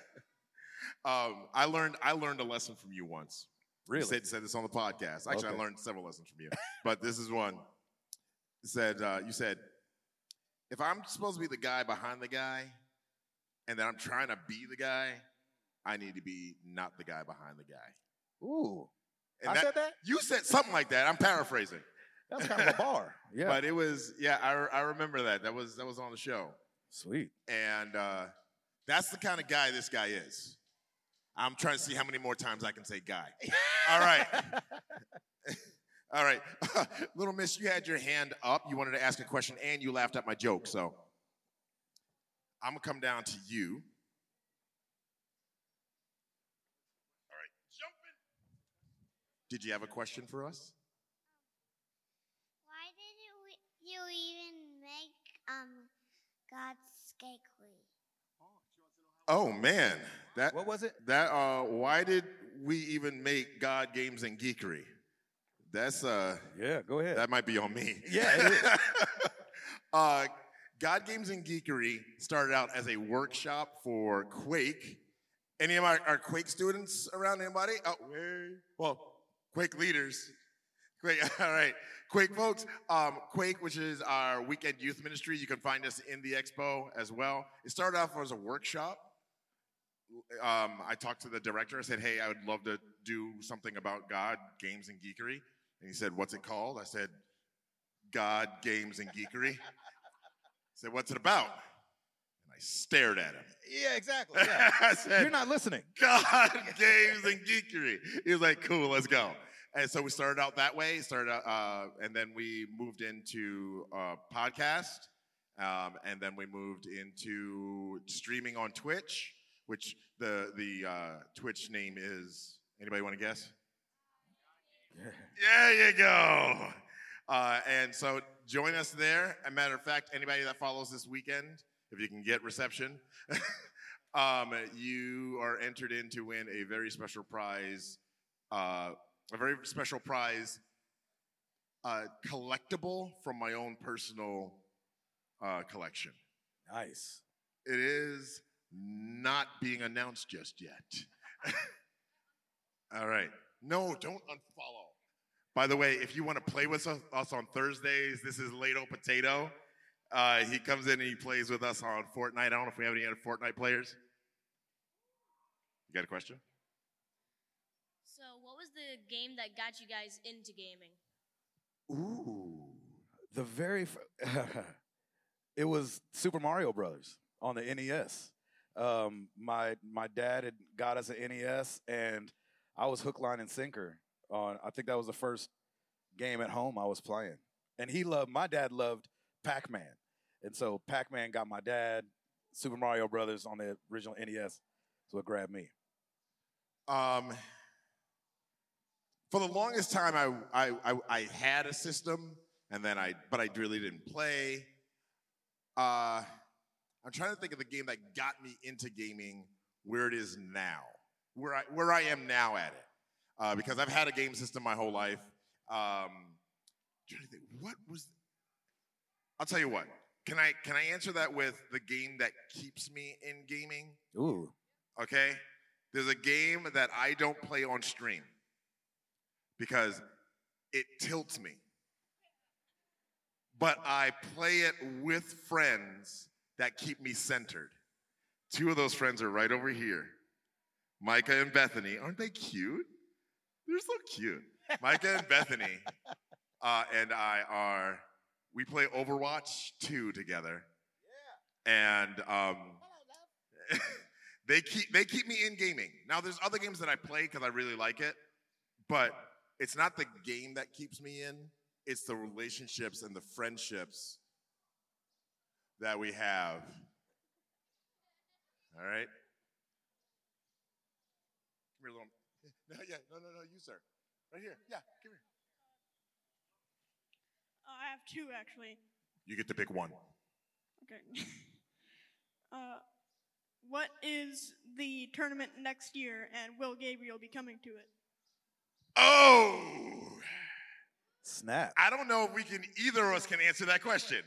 um, I learned I learned a lesson from you once. Really? You said, said this on the podcast. Actually, okay. I learned several lessons from you, but this is one. You said uh, you said, if I'm supposed to be the guy behind the guy, and that I'm trying to be the guy, I need to be not the guy behind the guy. Ooh, and I that, said that? You said something like that. I'm paraphrasing. That's kind of a bar. Yeah. But it was, yeah, I, I remember that. That was that was on the show. Sweet. And uh, that's the kind of guy this guy is. I'm trying to see how many more times I can say guy. All right. All right. Little Miss, you had your hand up. You wanted to ask a question, and you laughed at my joke, so. I'm going to come down to you. All right, jumping. Did you have a question for us? Why did you even make um God's Gateway? Oh man, that What was it? That uh, why did we even make God, Games, and Geekery? That's uh, Yeah, go ahead. that might be on me. Yeah, it is. uh, God, Games, and Geekery started out as a workshop for Quake. Any of our, our Quake students around? Anybody? Oh, hey. Well, Quake leaders. Quake, all right. Quake folks, um, Quake, which is our weekend youth ministry. You can find us in the expo as well. It started off as a workshop. Um, I talked to the director. I said, hey, I would love to do something about God, Games, and Geekery. And he said, what's it called? I said, God, Games, and Geekery. He said, what's it about? And I stared at him. Yeah, exactly. Yeah. I said, You're not listening. God, Games, and Geekery. He was like, cool, let's go. And so we started out that way, started out, uh, and then we moved into a podcast, um, and then we moved into streaming on Twitch, which the the uh, Twitch name is, anybody want to guess? Yeah. There you go. Uh, and so join us there. As a matter of fact, anybody that follows this weekend, if you can get reception, um, you are entered in to win a very special prize, uh, a very special prize uh, collectible from my own personal uh, collection. Nice. It is not being announced just yet. All right. No, don't unfollow. By the way, if you want to play with us, us on Thursdays, this is Lato Potato. Uh, he comes in and he plays with us on Fortnite. I don't know if we have any other Fortnite players. You got a question? So, what was the game that got you guys into gaming? Ooh. The very f- it was Super Mario Brothers on the N E S. Um, my my dad had got us an N E S, and I was hook, line, and sinker on. I think that was the first game at home I was playing, and he loved. My dad loved Pac-Man, and so Pac-Man got my dad. Super Mario Brothers on the original N E S is what grabbed me. Um, for the longest time, I, I I I had a system, and then I but I really didn't play. Uh. I'm trying to think of the game that got me into gaming where it is now, where I where I am now at it, uh, because I've had a game system my whole life. Um, trying to think, what was? I'll tell you what. Can I can I answer that with the game that keeps me in gaming? Ooh. Okay. There's a game that I don't play on stream because it tilts me, but I play it with friends that keep me centered. Two of those friends are right over here. Micah and Bethany. Aren't they cute? They're so cute. Micah and Bethany uh, and I are, we play Overwatch two together. Yeah. And um, they keep they keep me in gaming. Now, there's other games that I play because I really like it, but it's not the game that keeps me in. It's the relationships and the friendships that we have. All right? Come here, little. No, yeah, no, no, no, you, sir. Right here. Yeah, come here. Uh, I have two, actually. You get to pick one. Okay. uh, what is the tournament next year, and will Gabriel be coming to it? Oh! Snap. I don't know if we can, either of us can answer that question.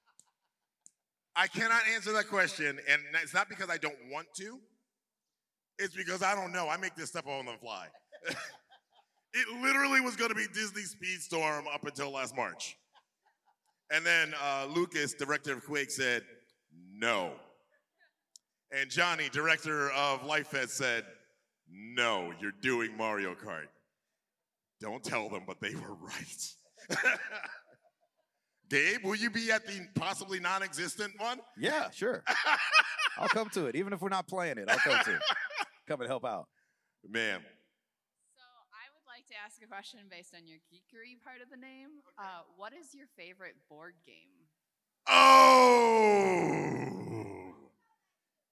I cannot answer that question, and it's not because I don't want to. It's because I don't know. I make this stuff on the fly. It literally was going to be Disney Speedstorm up until last March. And then uh, Lucas, director of Quake, said, no. And Johnny, director of Life Fed, said, no, you're doing Mario Kart. Don't tell them, but they were right. Gabe, will you be at the possibly non-existent one? Yeah, sure. I'll come to it. Even if we're not playing it, I'll come to it. Come and help out. Man. So I would like to ask a question based on your geekery part of the name. Uh, what is your favorite board game? Oh!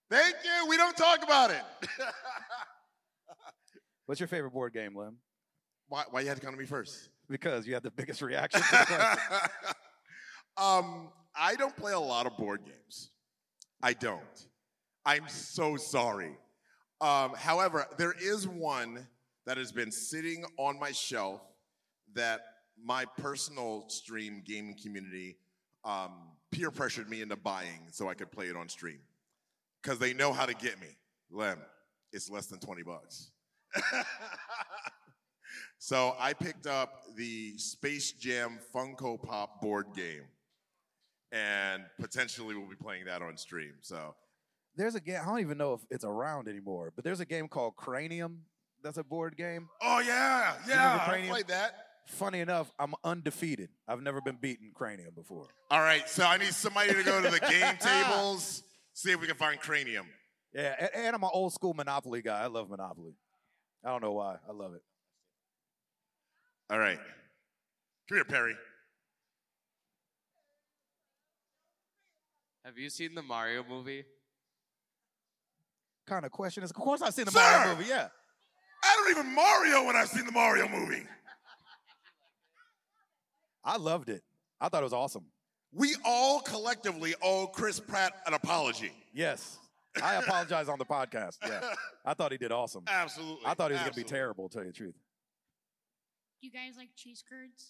Thank you. We don't talk about it. What's your favorite board game, Lim? why, why you had to come to me first? Because you had the biggest reaction to the question. um, I don't play a lot of board games. I don't. I'm so sorry. Um, however, there is one that has been sitting on my shelf that my personal stream gaming community um, peer pressured me into buying so I could play it on stream. Because they know how to get me. Lem, it's less than twenty bucks. So I picked up the Space Jam Funko Pop board game. And potentially we'll be playing that on stream. So There's a game, I don't even know if it's around anymore, but there's a game called Cranium that's a board game. Oh yeah, You yeah, remember I Cranium? played that. Funny enough, I'm undefeated. I've never been beaten Cranium before. All right, so I need somebody to go to the game tables, see if we can find Cranium. Yeah, and, and I'm an old school Monopoly guy. I love Monopoly. I don't know why. I love it. All right, come here, Perry. Have you seen the Mario movie? Kind of question is, of course I've seen the Sir! Mario movie, yeah. I don't even Mario when I've seen the Mario movie. I loved it. I thought it was awesome. We all collectively owe Chris Pratt an apology. Yes. I apologize on the podcast. Yeah. I thought he did awesome. Absolutely. I thought he was going to be absolutely. terrible, to tell you the truth. Do you guys like cheese curds?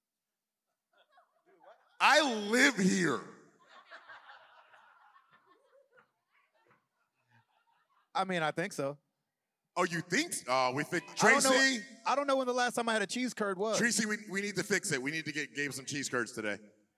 I live here. I mean, I think so. Oh, you think? so? Uh, we think I don't, know, Tracy. I don't know when the last time I had a cheese curd was. Tracy, we, we need to fix it. We need to get Gabe some cheese curds today.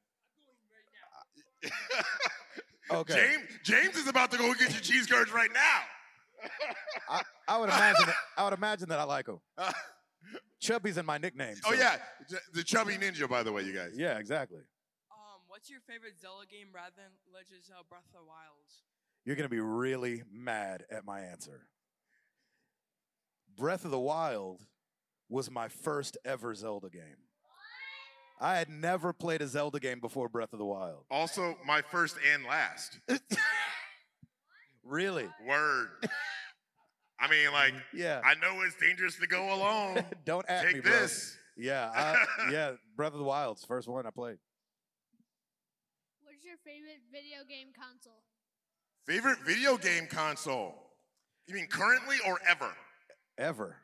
Okay. James, James is about to go get you cheese curds right now. I, I would imagine that, I would imagine that I like them. Chubby's in my nickname. Oh so- yeah, the chubby ninja, by the way, you guys. Yeah, exactly. Um, what's your favorite Zelda game rather than Legend of Zelda Breath of the Wild? You're going to be really mad at my answer. Breath of the Wild was my first ever Zelda game. I had never played a Zelda game before Breath of the Wild. Also, my first and last. Really? Word. I mean, like, Yeah. I know it's dangerous to go alone. Don't at Take me, bro. this. Yeah, I, yeah. Breath of the Wild's the first one I played. What's your favorite video game console? Favorite video game console? You mean currently or ever? Ever.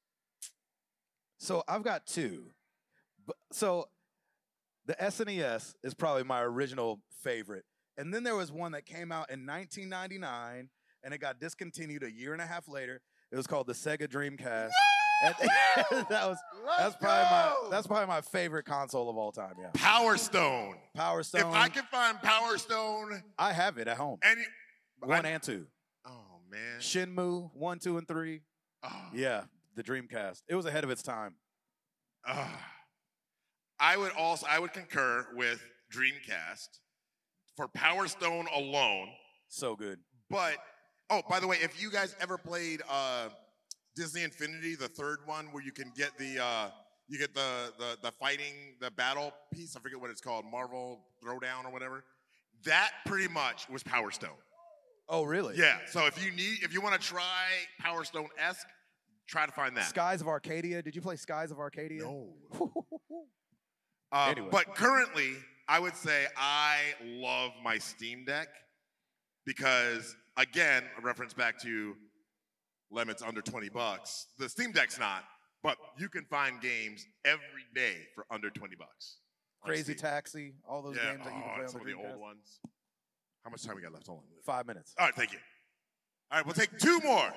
So I've got two. B- So the S N E S is probably my original favorite. And then there was one that came out in nineteen ninety-nine and it got discontinued a year and a half later. It was called the Sega Dreamcast. And that was that's probably my that's probably my favorite console of all time, yeah. Power Stone. Power Stone. If I can find Power Stone, I have it at home. any One I- and two. Oh man. Shenmue, one, two, and three. Oh. Yeah, the Dreamcast. It was ahead of its time. Ah. I would also I would concur with Dreamcast for Power Stone alone. So good. But oh, by the way, if you guys ever played uh, Disney Infinity, the third one, where you can get the uh, you get the, the the fighting the battle piece. I forget what it's called, Marvel Throwdown or whatever. That pretty much was Power Stone. Oh, really? Yeah. So if you need if you want to try Power Stone esque, try to find that. Skies of Arcadia. Did you play Skies of Arcadia? No. Um, Anyway. But currently, I would say I love my Steam Deck because, again, a reference back to limits under twenty bucks. The Steam Deck's not, but you can find games every day for under twenty bucks. on Crazy Steam. Taxi. All those Yeah, games that you oh, can play on some the of the Dreamcast. old ones. How much time we got left? Hold on. Five minutes. All right, thank you. All right, we'll take two more.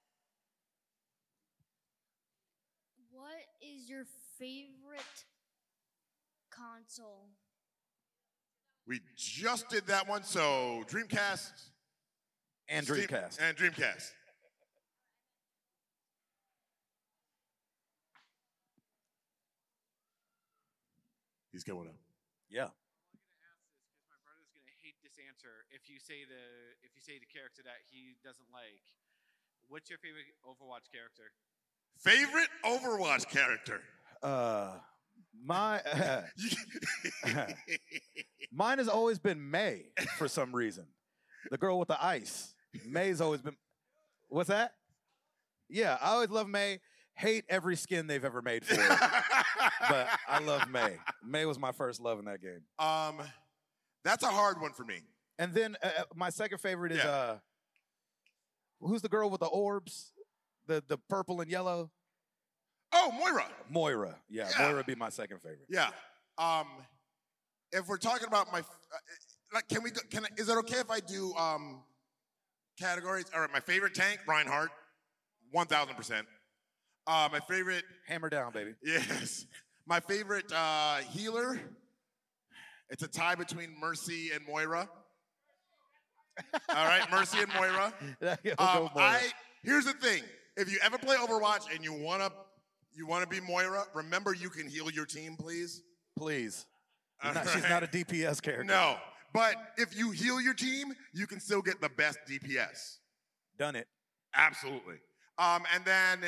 What is your favorite console? We just did that one, so Dreamcast. And Steam- Dreamcast. And Dreamcast. He's going up. Yeah. My brother's gonna hate this answer. If you say the if you say the character that he doesn't like, what's your favorite Overwatch character? Favorite Overwatch character? Uh, my mine has always been May for some reason. The girl with the ice. May's always been. What's that? Yeah, I always love May. Hate every skin they've ever made for her. But I love May. May was my first love in that game. Um, that's a hard one for me. And then uh, my second favorite is Yeah. uh, who's the girl with the orbs, the the purple and yellow? Oh, Moira. Moira. Yeah, Yeah. Moira would be my second favorite. Yeah. Um, if we're talking about my, uh, like, can we? Go, can I, is it okay if I do um, categories? All right, my favorite tank, Reinhardt, one thousand percent. Uh, my favorite, Hammer down, baby. yes. My favorite uh, healer. It's a tie between Mercy and Moira. All right, Mercy and Moira. We'll go Um, Moira. I here's the thing: if you ever play Overwatch and you wanna you wanna be Moira, remember you can heal your team, please. Please. All Not- She's right? not a D P S character. No, but if you heal your team, you can still get the best D P S. Done it. Absolutely. Um, and then,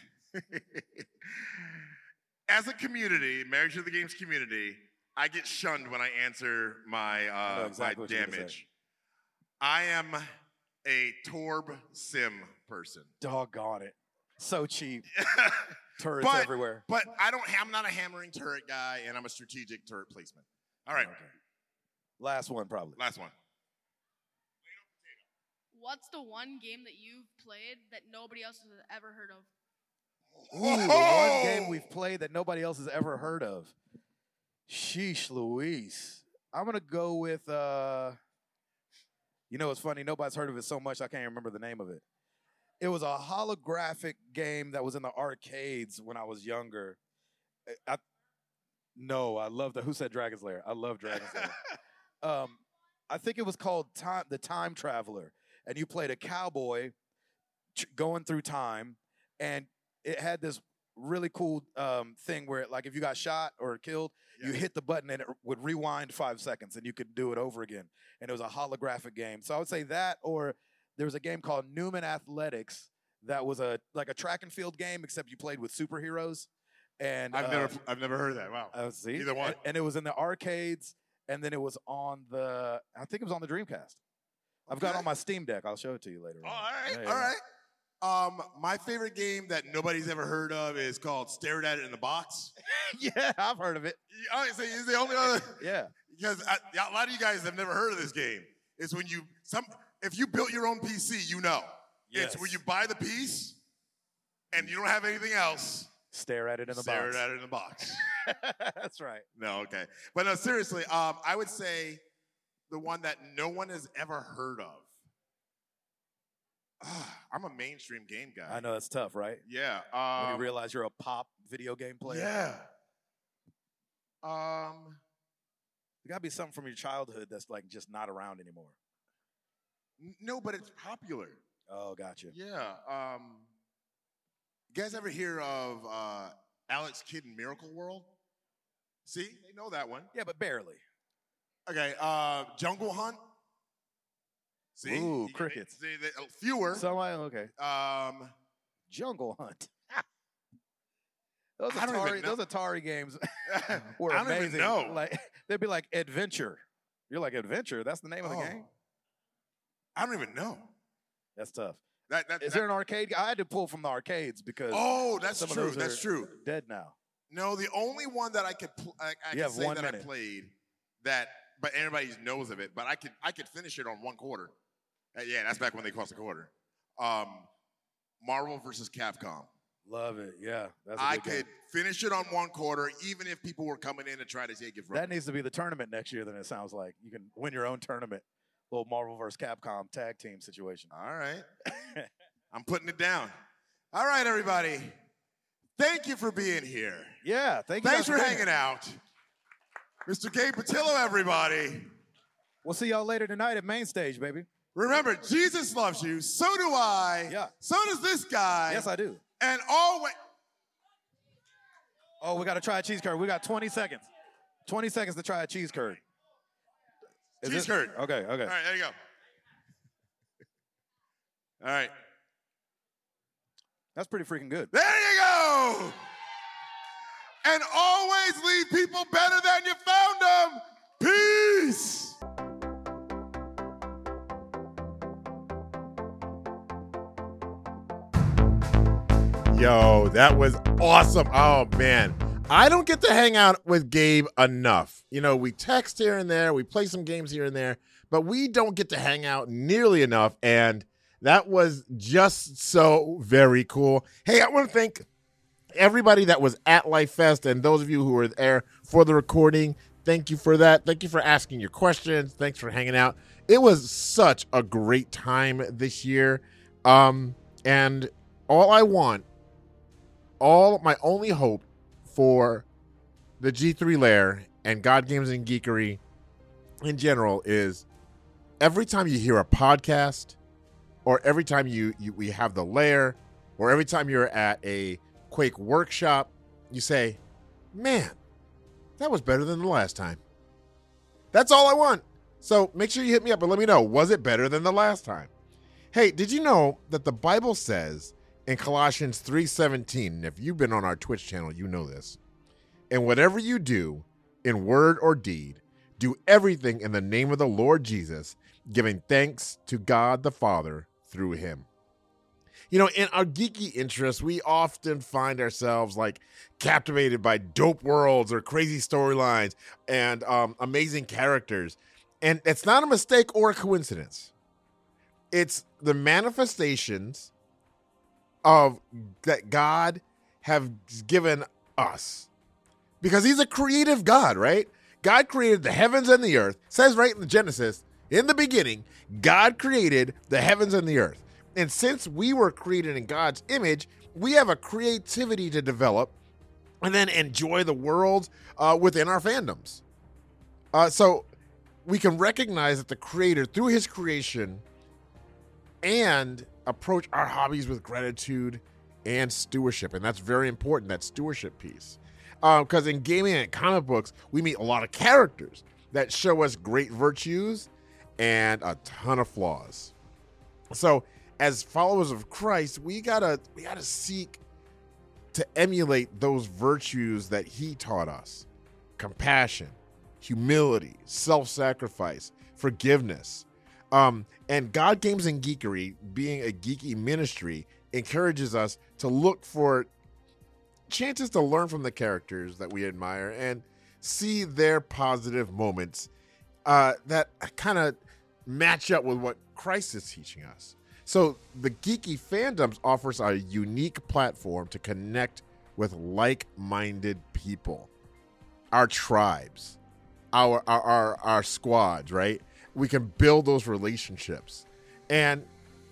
as a community, Marriage to the Games community, I get shunned when I answer my I know uh, exactly my what you're gonna say. damage. I am a Torb sim person. Doggone it. So cheap. Turrets but, everywhere. But I don't. I'm not a hammering turret guy, and I'm a strategic turret placement. All right, Okay. Last one, probably. last one. What's the one game that you've played that nobody else has ever heard of? Ooh, the one game we've played that nobody else has ever heard of. Sheesh, Louise. I'm gonna go with. uh You know, it's funny. Nobody's heard of it so much I can't remember the name of it. It was a holographic game that was in the arcades when I was younger. I, I- no, I love the. Who said Dragon's Lair? I love Dragon's Lair. um, I think it was called Time, the Time Traveler, and you played a cowboy ch- going through time, and it had this really cool um, thing where, like, if you got shot or killed, you Yeah. hit the button and it would rewind five seconds, and you could do it over again. And it was a holographic game. So I would say that, or there was a game called Newman Athletics that was a like a track and field game, except you played with superheroes. And I've uh, never. I've never heard of that. Wow. uh, see, Either one. And, and it was in the arcades, and then it was on the. I think it was on the Dreamcast. I've got it Okay. on my Steam Deck. I'll show it to you later. Oh, on. all right, Yeah, yeah, all yeah. right. Um, my favorite game that nobody's ever heard of is called Stared at It in the Box. Yeah, I've heard of it. Oh, so it's the only other Yeah. because I, a lot of you guys have never heard of this game. It's when you some if you built your own P C, you know. It's where Yes. you buy the piece and you don't have anything else. Stare at it in the Stare box. at it in the box. That's right. No, okay, but no, seriously. Um, I would say the one that no one has ever heard of. Ah, I'm a mainstream game guy. I know it's tough, right? Yeah. When Um, you realize you're a pop video game player. Yeah. Um. There got to be something from your childhood that's like just not around anymore. n- No, but it's popular. Oh, gotcha. Yeah. Um. You guys ever hear of uh, Alex Kidd in Miracle World? See, they know that one. Yeah, but barely. Okay. Uh, Jungle Hunt. See, Ooh, You- crickets. See, they, uh, fewer. So I okay. um. Jungle Hunt. Those I don't even Atari, know. those Atari games were I don't even amazing. know. Like they'd be like Adventure. You're like Adventure. That's the name of the Oh. game. I don't even know. That's tough. That, that, Is that- there an arcade? I had to pull from the arcades because Oh, that's some of true. those That's are true. dead now. No, the only one that I could pl- I, I You could have say one that I minute. played that, but everybody knows of it. But I could I could finish it on one quarter. Uh, yeah, that's back when they cost a quarter. Um, Marvel versus Capcom. Love it. Yeah, that's a I good game. could finish it on one quarter, even if people were coming in to try to take it from That me. needs to be the tournament next year. Then it sounds like you can win your own tournament. Little Marvel versus Capcom tag team situation. All right, I'm putting it down. All right, everybody. Thank you for being here. Yeah, thank you. Thanks guys for being hanging here. out, Mister Gabe Patillo. Everybody. We'll see y'all later tonight at Main Stage, baby. Remember, Jesus loves you. So do I. Yeah. So does this guy. Yes, I do. And always. Oh, we got to try a cheese curd. We got twenty seconds. twenty seconds to try a cheese curd. Is Cheese this- curd. Okay, okay. All right, there you go. All right. That's pretty freaking good. There you go. And always leave people better than you found them. Peace. Yo, that was awesome. Oh, man. I don't get to hang out with Gabe enough. You know, we text here and there, we play some games here and there, but we don't get to hang out nearly enough. And that was just so very cool. Hey, I want to thank everybody that was at Life Fest and those of you who were there for the recording. Thank you for that. Thank you for asking your questions. Thanks for hanging out. It was such a great time this year. Um, and all I want, all my only hope for the G three Lair and God Games and Geekery in general is every time you hear a podcast or every time you, you we have the Lair or every time you're at a Quake workshop, you say, man, that was better than the last time. That's all I want. So make sure you hit me up and let me know, was it better than the last time? Hey, did you know that the Bible says in Colossians three seventeen, and if you've been on our Twitch channel, you know this, and whatever you do in word or deed, do everything in the name of the Lord Jesus, giving thanks to God the Father through him. You know, in our geeky interests, we often find ourselves like captivated by dope worlds or crazy storylines and um, amazing characters. And it's not a mistake or a coincidence. It's the manifestations of that God have given us. Because he's a creative God, right? God created the heavens and the earth. It says right in the Genesis, in the beginning, God created the heavens and the earth. And since we were created in God's image, we have a creativity to develop and then enjoy the world uh, within our fandoms. Uh, so we can recognize that the Creator, through his creation, and approach our hobbies with gratitude and stewardship. And that's very important, that stewardship piece. Because uh, in gaming and comic books, we meet a lot of characters that show us great virtues and a ton of flaws. So as followers of Christ, we gotta we gotta seek to emulate those virtues that he taught us. Compassion, humility, self-sacrifice, forgiveness. Um, and God Games and Geekery, being a geeky ministry, encourages us to look for chances to learn from the characters that we admire and see their positive moments uh, that kind of match up with what Christ is teaching us. So the Geeky Fandoms offers a unique platform to connect with like-minded people, our tribes, our our our, our squads, right? We can build those relationships, and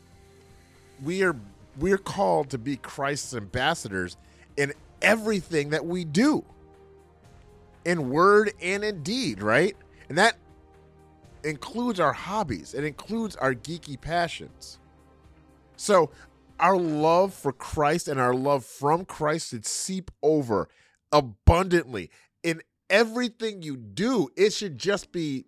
we are we're called to be Christ's ambassadors in everything that we do, in word and in deed, right? And that includes our hobbies. It includes our geeky passions. So our love for Christ and our love from Christ should seep over abundantly in everything you do. It should just be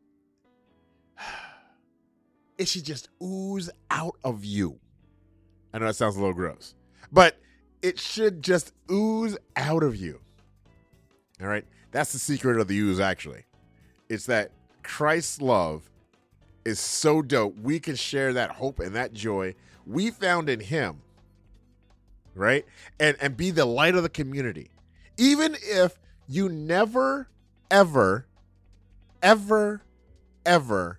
It should just ooze out of you. I know that sounds a little gross, but it should just ooze out of you. All right? That's the secret of the ooze, actually. It's that Christ's love is so dope. We can share that hope and that joy we found in him, right? And, and be the light of the community. Even if you never, ever, ever, ever,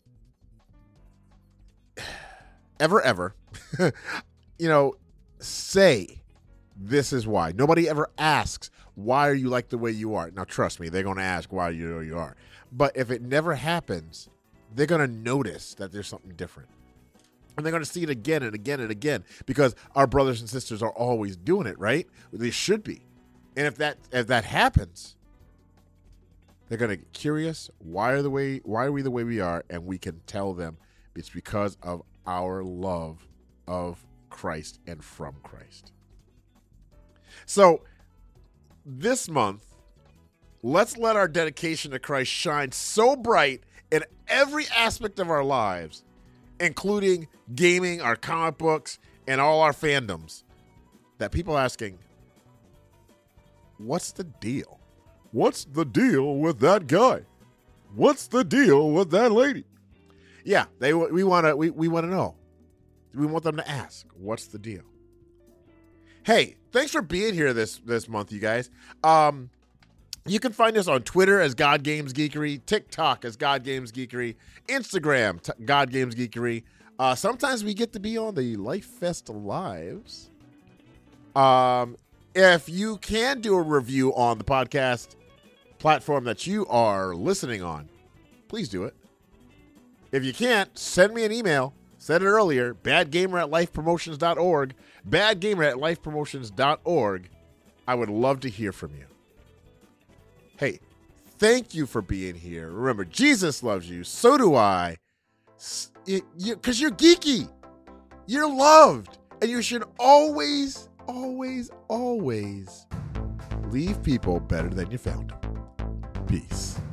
ever, ever, you know, say, this is why. Nobody ever asks, why are you like the way you are? Now, trust me, they're going to ask why you know you are. But if it never happens, they're going to notice that there's something different. And they're going to see it again and again and again because our brothers and sisters are always doing it, right? They should be. And if that if that happens, they're going to get curious. Why are the way? Why are we the way we are? And we can tell them it's because of our love of Christ and from Christ. So this month, let's let our dedication to Christ shine so bright in every aspect of our lives, including gaming, our comic books, and all our fandoms, that people are asking, what's the deal? What's the deal with that guy? What's the deal with that lady? Yeah, they we want to we, we want to know. We want them to ask, what's the deal? Hey, thanks for being here this this month, you guys. Um, you can find us on Twitter as God Games Geekery, TikTok as God Games Geekery, Instagram t- God Games Geekery. Uh, sometimes we get to be on the Life Fest Lives. Um, if you can do a review on the podcast platform that you are listening on, please do it. If you can't, send me an email. Said it earlier, badgamer at lifepromotions dot org, badgamer at lifepromotions dot org. I would love to hear from you. Hey, thank you for being here. Remember, Jesus loves you. So do I. Because you, you're geeky. You're loved. And you should always, always, always leave people better than you found them. Peace.